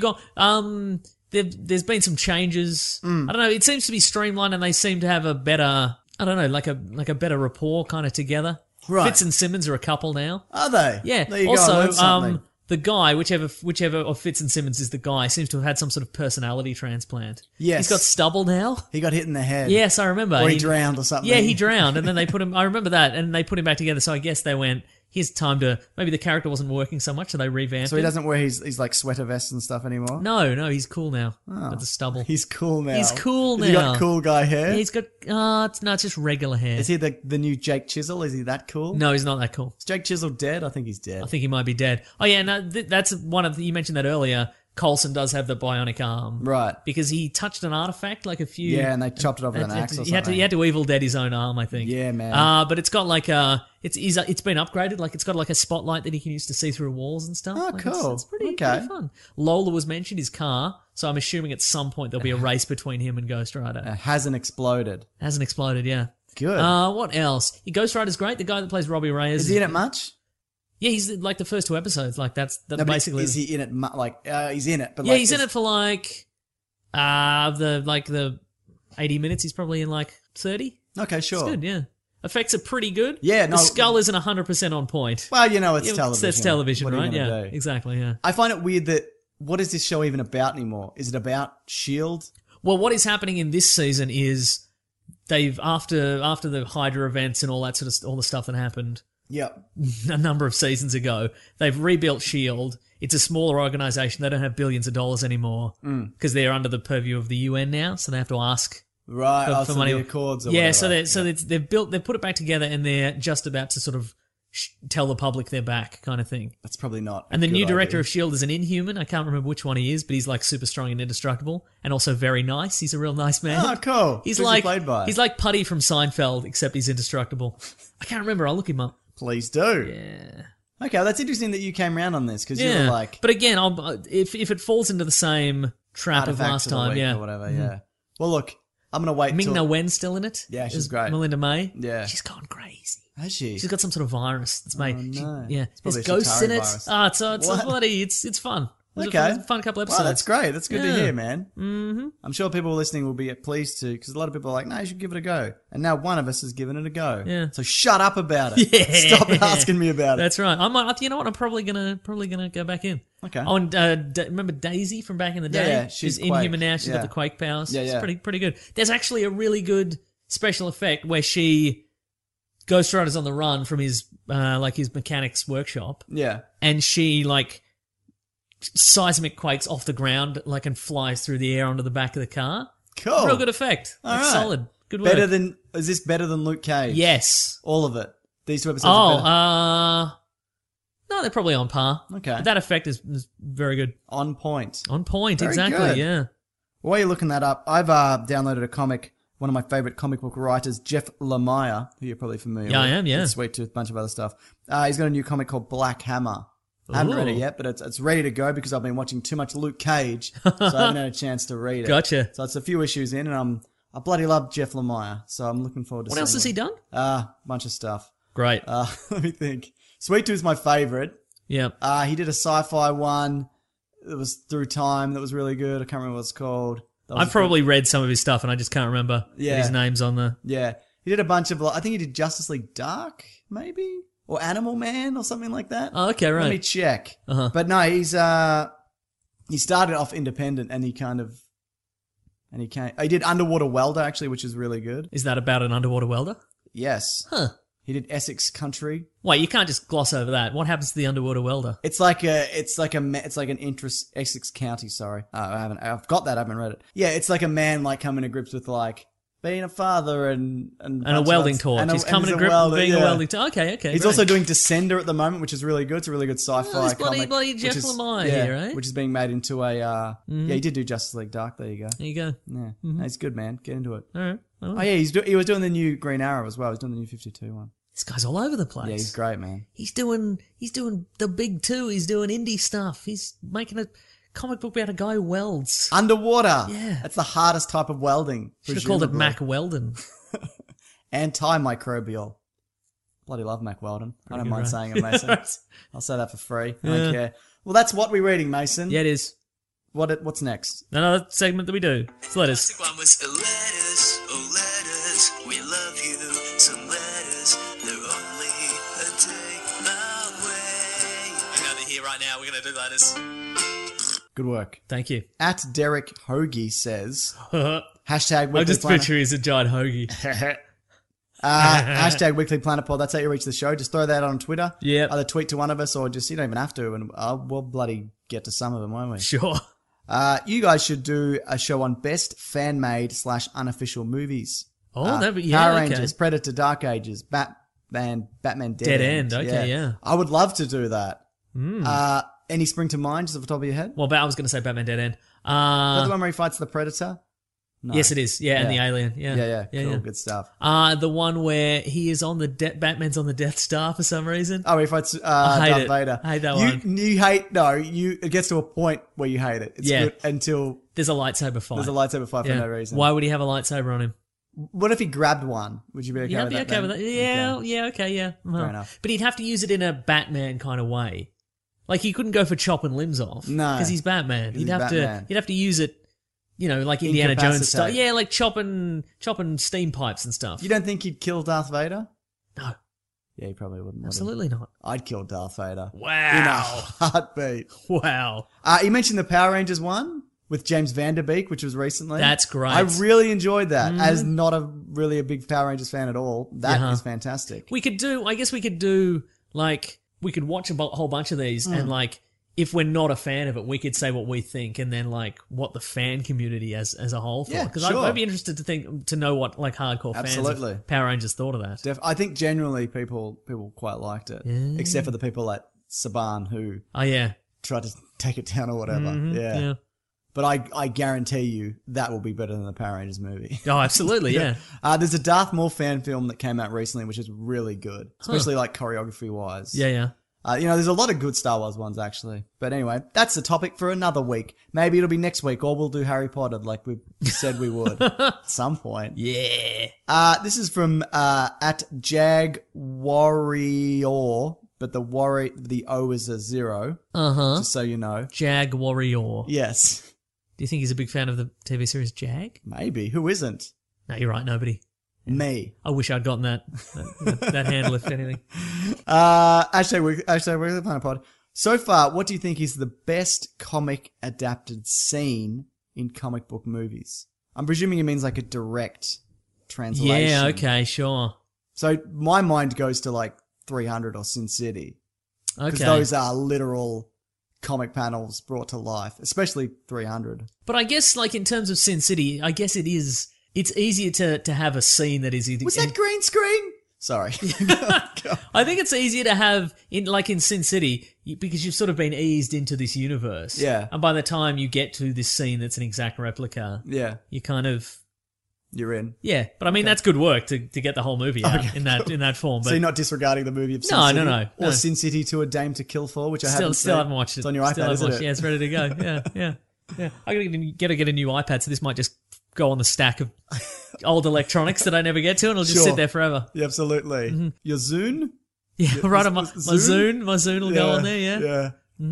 there's been some changes. I don't know. It seems to be streamlined, and they seem to have a better, I don't know, like a better rapport kind of together. Right. Fitz and Simmons are a couple now. Are they? Yeah. There you also, go. I learned something. The guy, whichever of Fitz and Simmons is the guy, seems to have had some sort of personality transplant. Yes. He's got stubble now. He got hit in the head. Yes, I remember. Or he drowned or something. Yeah, he drowned, and then they put him. I remember that, and they put him back together. So I guess they went, here's time to. Maybe the character wasn't working so much, so they revamped. So he him. doesn't wear his like sweater vests and stuff anymore. No, he's cool now. Got the stubble. He's cool now. He's cool now. Has he got cool guy hair? Yeah, he's got. It's just regular hair. Is he the new Jake Chisel? Is he that cool? No, he's not that cool. Is Jake Chisel dead? I think he's dead. I think he might be dead. Oh yeah, no, that's one of you mentioned that earlier. Coulson does have the bionic arm, right? Because he touched an artifact like a few. Yeah, and they chopped it off with an axe or something. He had to Evil Dead his own arm, I think. Yeah, man. But it's got like it's been upgraded. Like it's got like a spotlight that he can use to see through walls and stuff. Oh, like cool. It's pretty fun. Lola was mentioned, his car. So I'm assuming at some point there'll be a race between him and Ghost Rider. It hasn't exploded. Hasn't exploded, yeah. Good. What else? Ghost Rider's great. The guy that plays Robbie Reyes. Is he in it much? Yeah, he's like the first 2 episodes. Like that's No, basically. Is he in it? He's in it, but yeah, he's in it for like the 80 minutes. He's probably in like 30. Okay, sure. It's good. Yeah, effects are pretty good. Yeah, no, the skull isn't 100% on point. Well, you know, it's television. It's television, what are you right? gonna Yeah, do? exactly. Yeah. I find it weird that what is this show even about anymore? Is it about S.H.I.E.L.D.? Well, what is happening in this season is they've after the Hydra events and all that sort of all the stuff that happened. Yep. A number of seasons ago, they've rebuilt S.H.I.E.L.D. It's a smaller organization. They don't have billions of dollars anymore because they're under the purview of the UN now, so they have to ask for for money. The Accords or yeah, whatever. they've put it back together, and they're just about to sort of tell the public they're back, kind of thing. That's probably not. And the new director idea. of S.H.I.E.L.D. is an Inhuman. I can't remember which one he is, but he's like super strong and indestructible, and also very nice. He's a real nice man. Oh, cool. He's Who's he like played by? He's like Putty from Seinfeld, except he's indestructible. I can't remember. I'll look him up. Please do. Yeah. Okay, that's interesting that you came around on this because you were like, but again, if it falls into the same trap of Artifacts last of the time, week yeah, or whatever. Yeah. Well, look, I'm gonna wait. Ming-Na Wen's still in it. Yeah, she's As great. Melinda May. Yeah. She's gone crazy. Has she? She's got some sort of virus that's made. no. Yeah, It's probably there's a ghosts Chitauri in it. virus. It's What? bloody. It's fun. It was Okay. a fun couple episodes. Wow, that's great. That's good to Yeah. hear, man. Mm-hmm. I'm sure people listening will be pleased to, because a lot of people are like, no, you should give it a go. And now one of us has given it a go. Yeah. So shut up about it. Yeah. Stop asking me about it. That's right. I might. You know what? I'm probably gonna go back in. Okay. Oh, and remember Daisy from back in the day? Yeah, she's Inhuman Quake. now. She's Yeah. got the Quake powers. Yeah, It's yeah. pretty good. There's actually a really good special effect where Ghost Rider's on the run from his mechanic's workshop, Yeah. and she seismic quakes off the ground and flies through the air onto the back of the car. Cool. Real good effect. All It's right. solid. Good work. Is this better than Luke Cage? Yes. All of it. These 2 episodes are better. No, they're probably on par. Okay. But that effect is very good. On point. On point, Very exactly, good. yeah. While you're looking that up, I've downloaded a comic. One of my favorite comic book writers, Jeff Lemire, who you're probably familiar with. Yeah, I am, yeah. Did Sweet Tooth, a bunch of other stuff. He's got a new comic called Black Hammer. I haven't read it Ooh. yet, but it's ready to go because I've been watching too much Luke Cage, so I haven't had a chance to read it. Gotcha. So it's a few issues in, and I bloody love Jeff Lemire, so I'm looking forward to What seeing else has he done? Bunch of stuff. Great. Let me think. Sweet Tooth's my favourite. Yeah. He did a sci-fi one that was Through Time that was really good. I can't remember what it's called. I've probably read some of his stuff and I just can't remember that his name's on the... Yeah. He did a bunch of... I think he did Justice League Dark, maybe? Or Animal Man or something like that. Oh, okay, right. Let me check. But no, he started off independent and he did Underwater Welder, actually, which is really good. Is that about an underwater welder? Yes. Huh. He did Essex Country. Wait, you can't just gloss over that. What happens to the underwater welder? It's like an interest Essex County. Sorry, I've got that. I haven't read it. Yeah, it's like a man like coming to grips with like being a father and a welding torch. He's coming to grips with being a welding torch. Okay. He's also doing Descender at the moment, which is really good. It's a really good sci-fi comic. Bloody Jeff Lemire here, right? Which is being made into a. Yeah, he did do Justice League Dark. There you go. There you go. Yeah, no, he's good, man. Get into it. All right. Oh yeah, he was doing the new Green Arrow as well. He's doing the new 52 one. This guy's all over the place. Yeah, he's great, man. He's doing the big two. He's doing indie stuff. He's making a comic book about a guy who welds. Underwater. Yeah. That's the hardest type of welding. Should have called it Mac Weldon. Antimicrobial. Bloody love Mac Weldon. I don't mind saying it, Mason. I'll say that for free. I don't care. Well, that's what we're reading, Mason. Yeah, it is. What's next? Another segment that we do. It's letters. The classic one was letters, oh letters, we love you. Some letters, they're only a day away. I know they're here right now. We're going to do letters. Good work. Thank you. At Derek Hoagie says, hashtag I Weekly just Planet. picture he's a giant hoagie. Hashtag Weekly Planet Pod. That's how you reach the show. Just throw that on Twitter. Yeah. Either tweet to one of us or just, you don't even have to, and we'll bloody get to some of them, won't we? Sure. You guys should do a show on best fan-made / unofficial movies. Oh, that'd be, Power okay. Rangers, Predator, Dark Ages, Batman Dead End. Okay, yeah. I would love to do that. Any spring to mind just off the top of your head? Well, I was going to say Batman Dead End. Is that the one where he fights the Predator? No. Yes, it is. Yeah, and the alien. Yeah. Cool, good stuff. The one where he is on the Batman's on the Death Star for some reason. Oh, he fights Darth Vader. I hate that one. It gets to a point where you hate it. It's good until there's a lightsaber fight. There's a lightsaber fight for no reason. Why would he have a lightsaber on him? What if he grabbed one? Would you be okay with that? I'd be okay with that. Yeah, okay, yeah. Fair enough. But he'd have to use it in a Batman kind of way. Like he couldn't go for chopping limbs off. No. Because he's Batman. He'd have to use it, like Indiana Incapacitate. Jones style. Yeah, like chopping steam pipes and stuff. You don't think he'd kill Darth Vader? No. Yeah, he probably wouldn't. Absolutely not. I'd kill Darth Vader. Wow. In a heartbeat. Wow. You mentioned the Power Rangers one with James Vanderbeek, which was recently. That's great. I really enjoyed that. As not a big Power Rangers fan at all, that is fantastic. We could do we could watch a whole bunch of these and if we're not a fan of it, we could say what we think and then what the fan community as a whole thought. Yeah, Because sure. I'd be interested to know what hardcore fans of Power Rangers thought of that. I think generally people quite liked it, except for the people like Saban who tried to take it down or whatever. Yeah. But I guarantee you that will be better than the Power Rangers movie. Oh, absolutely, yeah. There's a Darth Maul fan film that came out recently, which is really good, especially choreography wise. Yeah. There's a lot of good Star Wars ones actually. But anyway, that's the topic for another week. Maybe it'll be next week, or we'll do Harry Potter like we said we would at some point. Yeah. This is from at Jag Warrior, but the O is a 0. Just so you know. Jag Warrior. Yes. Do you think he's a big fan of the TV series Jag? Maybe. Who isn't? No, you're right. Nobody. Me. I wish I'd gotten that handle, if anything. Hashtag Weekly Planet Pod. So far, what do you think is the best comic adapted scene in comic book movies? I'm presuming it means like a direct translation. Yeah, okay, sure. So my mind goes to 300 or Sin City. Okay. Because those are literal comic panels brought to life, especially 300. But I guess in terms of Sin City, I guess it's easier to have a scene that is... Was that green screen? Sorry. I think it's easier to have in Sin City because you've sort of been eased into this universe. Yeah. And by the time you get to this scene that's an exact replica, you kind of... You're in. Yeah, but I mean that's good work to get the whole movie out in that form. But so you're not disregarding the movie of Sin City? No. Or Sin City to a Dame to Kill For, which I haven't seen. Still haven't watched it. It's on your iPad, isn't it? Yeah, it's ready to go. Yeah. I gotta get a new iPad, so this might just go on the stack of old electronics that I never get to, and it'll just Sure. sit there forever. Yeah, absolutely. Your Zune? Yeah, right on my Zune? Zune will go on there, yeah.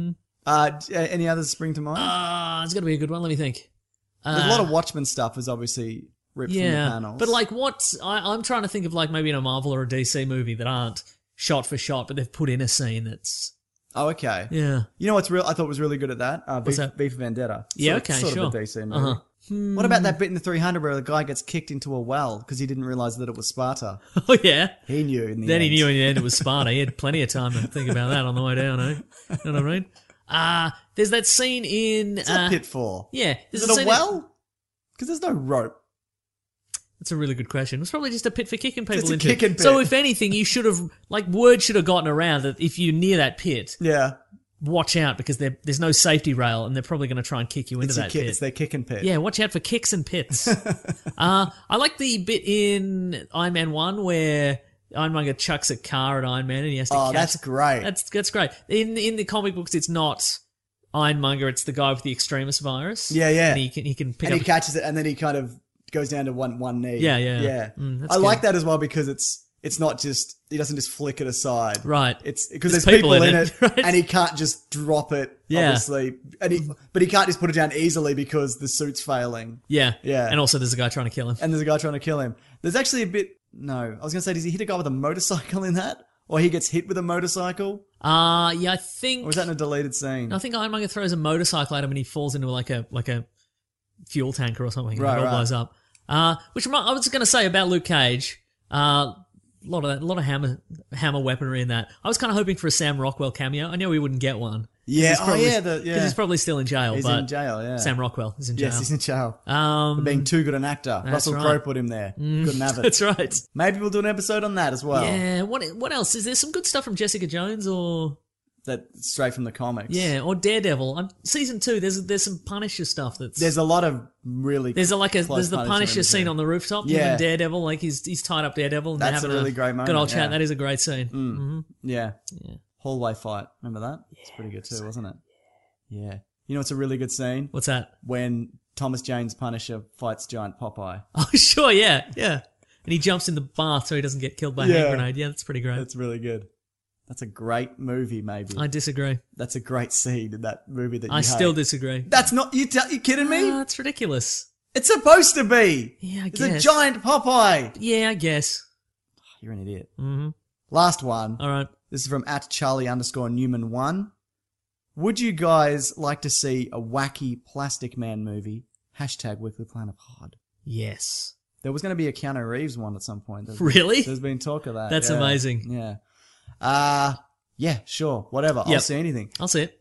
Any others spring to mind? It's got to be a good one. Let me think. There's a lot of Watchmen stuff is obviously ripped from the panels. But like I'm trying to think of like maybe in a Marvel or a DC movie that aren't shot for shot, but they've put in a scene that's... Oh, okay. Yeah. You know what's real? I thought was really good at that? What's that? V for Vendetta. Yeah, okay, sort sure. of a DC movie. What about that bit in the 300 where the guy gets kicked into a well because he didn't realise that it was Sparta? Oh, yeah. He knew in the Then end. he knew in the end it was Sparta. He had plenty of time to think about that on the way down, eh? You know what I mean? There's that scene in... What's that pit for? Yeah. Is there's it a scene well? Because there's no rope. That's a really good question. It's probably just a pit for kicking people Just a into. kicking pit. So if anything, you should have... Like, word should have gotten around that if you're near that pit... Yeah. Watch out, because there's no safety rail, and they're probably going to try and kick you into that pit. It's their kicking pit. Yeah, watch out for kicks and pits. I like the bit in Iron Man 1 where Ironmonger chucks a car at Iron Man and he has to catch that's it. great. That's great. In the comic books, it's not Ironmonger, it's the guy with the extremis virus. Yeah, yeah. And he can pick and up... he catches it, and then he kind of goes down to one knee. Yeah. Yeah. That's I like good. that as well because it's not just... He doesn't just flick it aside. Right. It's because There's there's people in it, it, right? and he can't just drop it, Yeah. obviously. But he can't just put it down easily because the suit's failing. Yeah. Yeah. And also there's a guy trying to kill him. And there's a guy trying to kill him. There's actually a bit... No. I was going to say, does he hit a guy with a motorcycle in that? Or he gets hit with a motorcycle? Yeah, I think... Or is that in a deleted scene? I think Ironmonger throws a motorcycle at him and he falls into like a fuel tanker or something. Right, and it all right. blows up. I was going to say about Luke Cage, a lot of hammer weaponry in that. I was kind of hoping for a Sam Rockwell cameo. I knew we wouldn't get one. Yeah, Because he's probably still in jail. He's but in jail, yeah. Sam Rockwell is in jail. Yes, he's in jail. For being too good an actor. Russell right. Crowe put him there. Couldn't have it. That's right. Maybe we'll do an episode on that as well. Yeah. What else? Is there some good stuff from Jessica Jones or... That's straight from the comics. Yeah, or Daredevil. Season 2, there's some Punisher stuff that's... There's a lot of really There's close the Punisher scene on the rooftop. Him Yeah. and Daredevil, like he's tied up Daredevil. And That's they're a having really great moment, Good old chat. yeah. That is a great scene. Yeah. Hallway fight. Remember that? It's pretty good too, wasn't it? Yeah. You know what's a really good scene? What's that? When Thomas Jane's Punisher fights Giant Popeye. Oh, sure, yeah. And he jumps in the bath so he doesn't get killed by a hand grenade. Yeah, that's pretty great. That's really good. That's a great movie, maybe. I disagree. That's a great scene in that movie that you I hate. still disagree. That's not... You kidding me? It's ridiculous. It's supposed to be. Yeah, I It's guess. a giant Popeye. Yeah, I guess. You're an idiot. Mm-hmm. Last one. All right. This is from @Charlie_Newman1. Would you guys like to see a wacky Plastic Man movie? #Weekly Planet Pod. Yes. There was going to be a Keanu Reeves one at some point. Really? There's been talk of that. That's yeah. amazing. Yeah. Yeah, sure. Whatever. I'll Yep. see anything. I'll see it.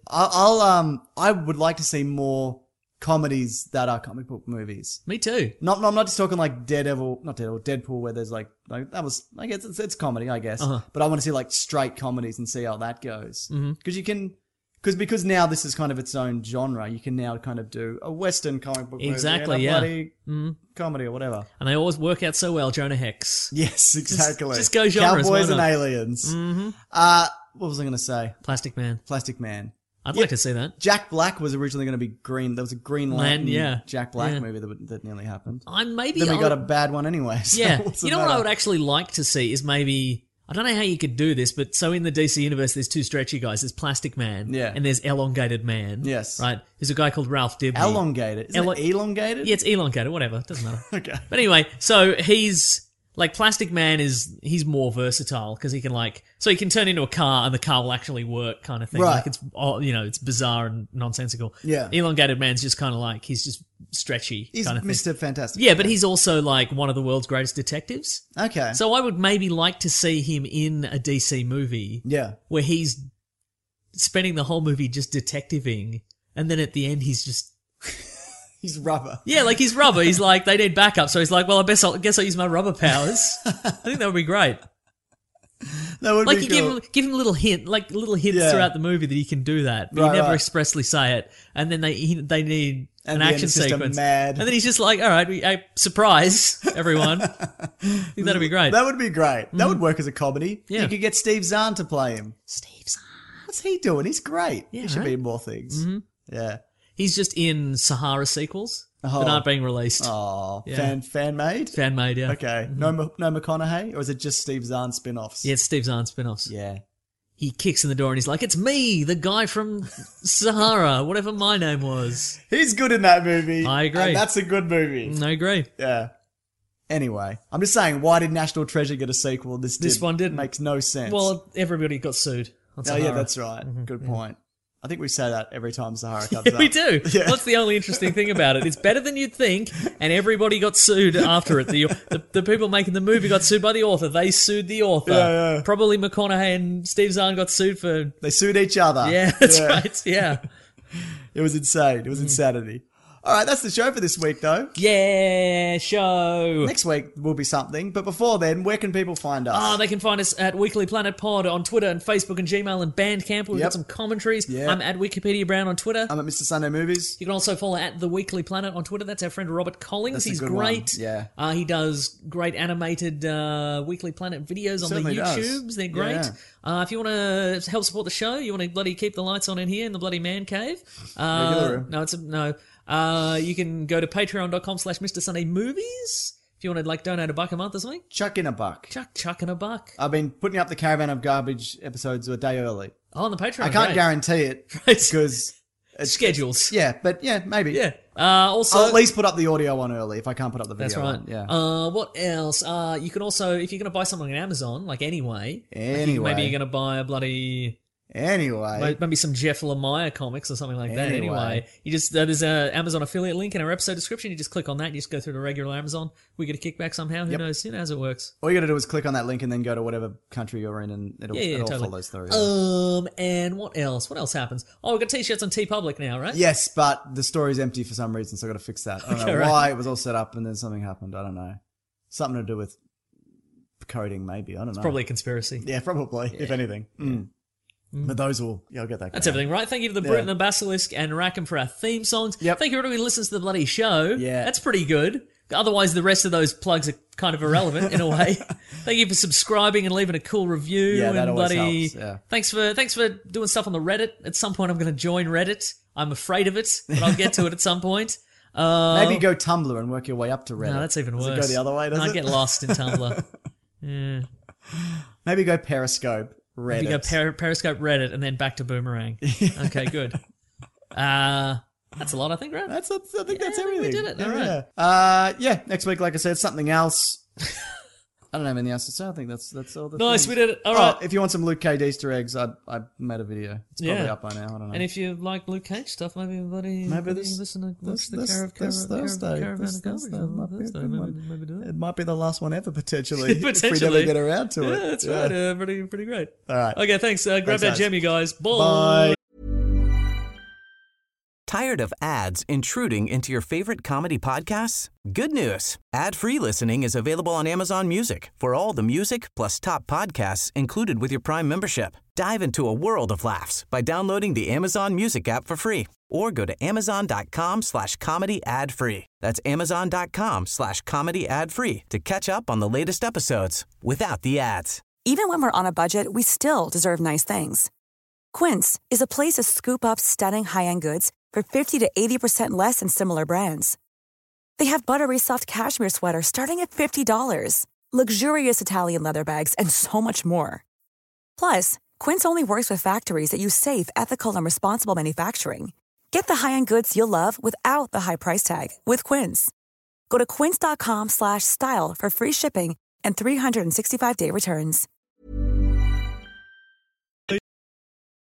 I would like to see more comedies that are comic book movies. Me too. I'm not just talking like Deadpool, where there's like that was, I guess it's comedy, I guess. Uh-huh. But I want to see like straight comedies and see how that goes. Because now this is kind of its own genre. You can now kind of do a Western comic book Exactly, movie, yeah. and a bloody comedy or whatever. And they always work out so well. Jonah Hex. Yes, exactly. Just go genres, Cowboys why and not? aliens. What was I going to say? Plastic Man. Plastic Man. I'd like to see that. Jack Black was originally going to be Green. There was a Green Lantern yeah. Jack Black Yeah. movie that nearly happened. Then Then we got a bad one anyway. So Yeah. what's the You know what I matter? would actually like to see is maybe... I don't know how you could do this, but so in the DC universe, there's two stretchy guys. There's Plastic Man, Yeah. and there's Elongated Man. Yes. Right? There's a guy called Ralph Dibny. Elongated. Isn't it elongated? Yeah, it's elongated, whatever. Doesn't matter. Okay. But anyway, so he's... Like, Plastic Man he's more versatile, because he can so he can turn into a car and the car will actually work kind of thing. Right. Like, it's bizarre and nonsensical. Yeah. Elongated Man's just kind of like, he's just stretchy He's kind of thing. Mr. Fantastic. Yeah, but he's also like one of the world's greatest detectives. Okay. So I would maybe like to see him in a DC movie Yeah. where he's spending the whole movie just detectiving, and then at the end he's just... He's rubber. Yeah, like he's rubber. He's like, they need backup, so he's like, well, I guess I'll use my rubber powers. I think that would be great. That would Like be you cool. give him little hints Yeah. throughout the movie that he can do that, but Right, he never right. expressly say it. And then they need And an then action it's just a sequence, mad- and then he's just like, all right, surprise everyone. I think that'd be great. That would be great. That would work as a comedy. Yeah. You could get Steve Zahn to play him. Steve Zahn. What's he doing? He's great. Yeah, he should right? be in more things. Yeah. He's just in Sahara sequels. that aren't being released. Oh, Yeah. fan made? Fan made, yeah. Okay. No McConaughey? Or is it just Steve Zahn spin-offs? Yeah, it's Steve Zahn spin-offs. Yeah. He kicks in the door and he's like, "It's me, the guy from Sahara, whatever my name was." He's good in that movie. I agree. And that's a good movie. I agree. Yeah. Anyway, I'm just saying, why did National Treasure get a sequel? This one didn't. Makes no sense. Well, everybody got sued on oh, Sahara. yeah, that's right. Good point. I think we say that every time Sahara comes up. We do. Yeah. That's the only interesting thing about it. It's better than you'd think, and everybody got sued after it. The people making the movie got sued by the author. They sued the author. Yeah. Probably McConaughey and Steve Zahn got sued for... They sued each other. Yeah, that's right. Yeah. It was insane. It was insanity. All right, that's the show for this week, though. Yeah, show. Next week will be something. But before then, where can people find us? They can find us at Weekly Planet Pod on Twitter and Facebook and Gmail and Bandcamp. We've got some commentaries. Yep. I'm at Wikipedia Brown on Twitter. I'm at Mr. Sunday Movies. You can also follow at The Weekly Planet on Twitter. That's our friend Robert Collins. That's a He's good great. one. Yeah. He does great animated Weekly Planet videos on the Certainly does. YouTubes. They're great. Yeah. If you want to help support the show, you want to bloody keep the lights on in here in the bloody man cave. Regular room. No. You can go to patreon.com/Mr. Sunday Movies if you want to donate $1 a month or something. Chuck in a buck. Chuck in $1. I've been putting up the Caravan of Garbage episodes a day early. Oh, on the Patreon. I can't great. guarantee it because it's Schedules. Yeah, but yeah, maybe. Yeah. Also, I'll at least put up the audio one early if I can't put up the video that's right. one. Yeah. What else? You can also, if you're going to buy something on Amazon, maybe you're going to buy a bloody... Anyway. Maybe some Jeff Lemire comics or something like that. Anyway, you just there's a Amazon affiliate link in our episode description. You just click on that. And you just go through to regular Amazon. We get a kickback somehow. Who knows? Who knows how it works? All you got to do is click on that link and then go to whatever country you're in, and it all totally. follows through. And what else? What else happens? Oh, we've got t-shirts on TeePublic now, right? Yes, but the story's empty for some reason, so I've got to fix that. I don't know why it was all set up and then something happened. I don't know. Something to do with coding, maybe. I don't know. Probably a conspiracy. Yeah, probably, if anything. Mm. But those will... Yeah, I'll get that. That's everything, right? Thank you to the Brute and the Basilisk and Rackham for our theme songs. Yep. Thank you to everyone who listens to the bloody show. Yeah. That's pretty good. Otherwise, the rest of those plugs are kind of irrelevant in a way. Thank you for subscribing and leaving a cool review. Yeah, that and always bloody... helps. Yeah. Thanks for doing stuff on the Reddit. At some point, I'm going to join Reddit. I'm afraid of it, but I'll get to it at some point. Maybe go Tumblr and work your way up to Reddit. No, that's even worse. Does it go the other way, does I it? get lost in Tumblr. Yeah. Maybe go Periscope, Reddit. Maybe go Periscope, Reddit, and then back to Boomerang. Okay, good. That's a lot, I think, right? I think that's everything. We did it. All right. Next week, like I said, something else. I don't have anything else to say. I think that's all the Nice, things. we did it. All right. If you want some Luke Cage Easter eggs, I made a video. It's probably up by now. I don't know. And if you like Luke Cage stuff, maybe listen to watch the Thursday. Caravan of Garbage. Maybe do it. It might be the last one ever, potentially. Potentially. If we never get around to it. Yeah, that's right. Pretty great. All right. Okay, thanks. Grab Thanks, that guys. gem, you guys. Bye. Tired of ads intruding into your favorite comedy podcasts? Good news. Ad-free listening is available on Amazon Music for all the music plus top podcasts included with your Prime membership. Dive into a world of laughs by downloading the Amazon Music app for free or go to amazon.com/comedy ad-free. That's amazon.com/comedy ad-free to catch up on the latest episodes without the ads. Even when we're on a budget, we still deserve nice things. Quince is a place to scoop up stunning high-end goods for 50 to 80% less than similar brands. They have buttery soft cashmere sweaters starting at $50, luxurious Italian leather bags, and so much more. Plus, Quince only works with factories that use safe, ethical, and responsible manufacturing. Get the high-end goods you'll love without the high price tag with Quince. Go to quince.com/style for free shipping and 365-day returns.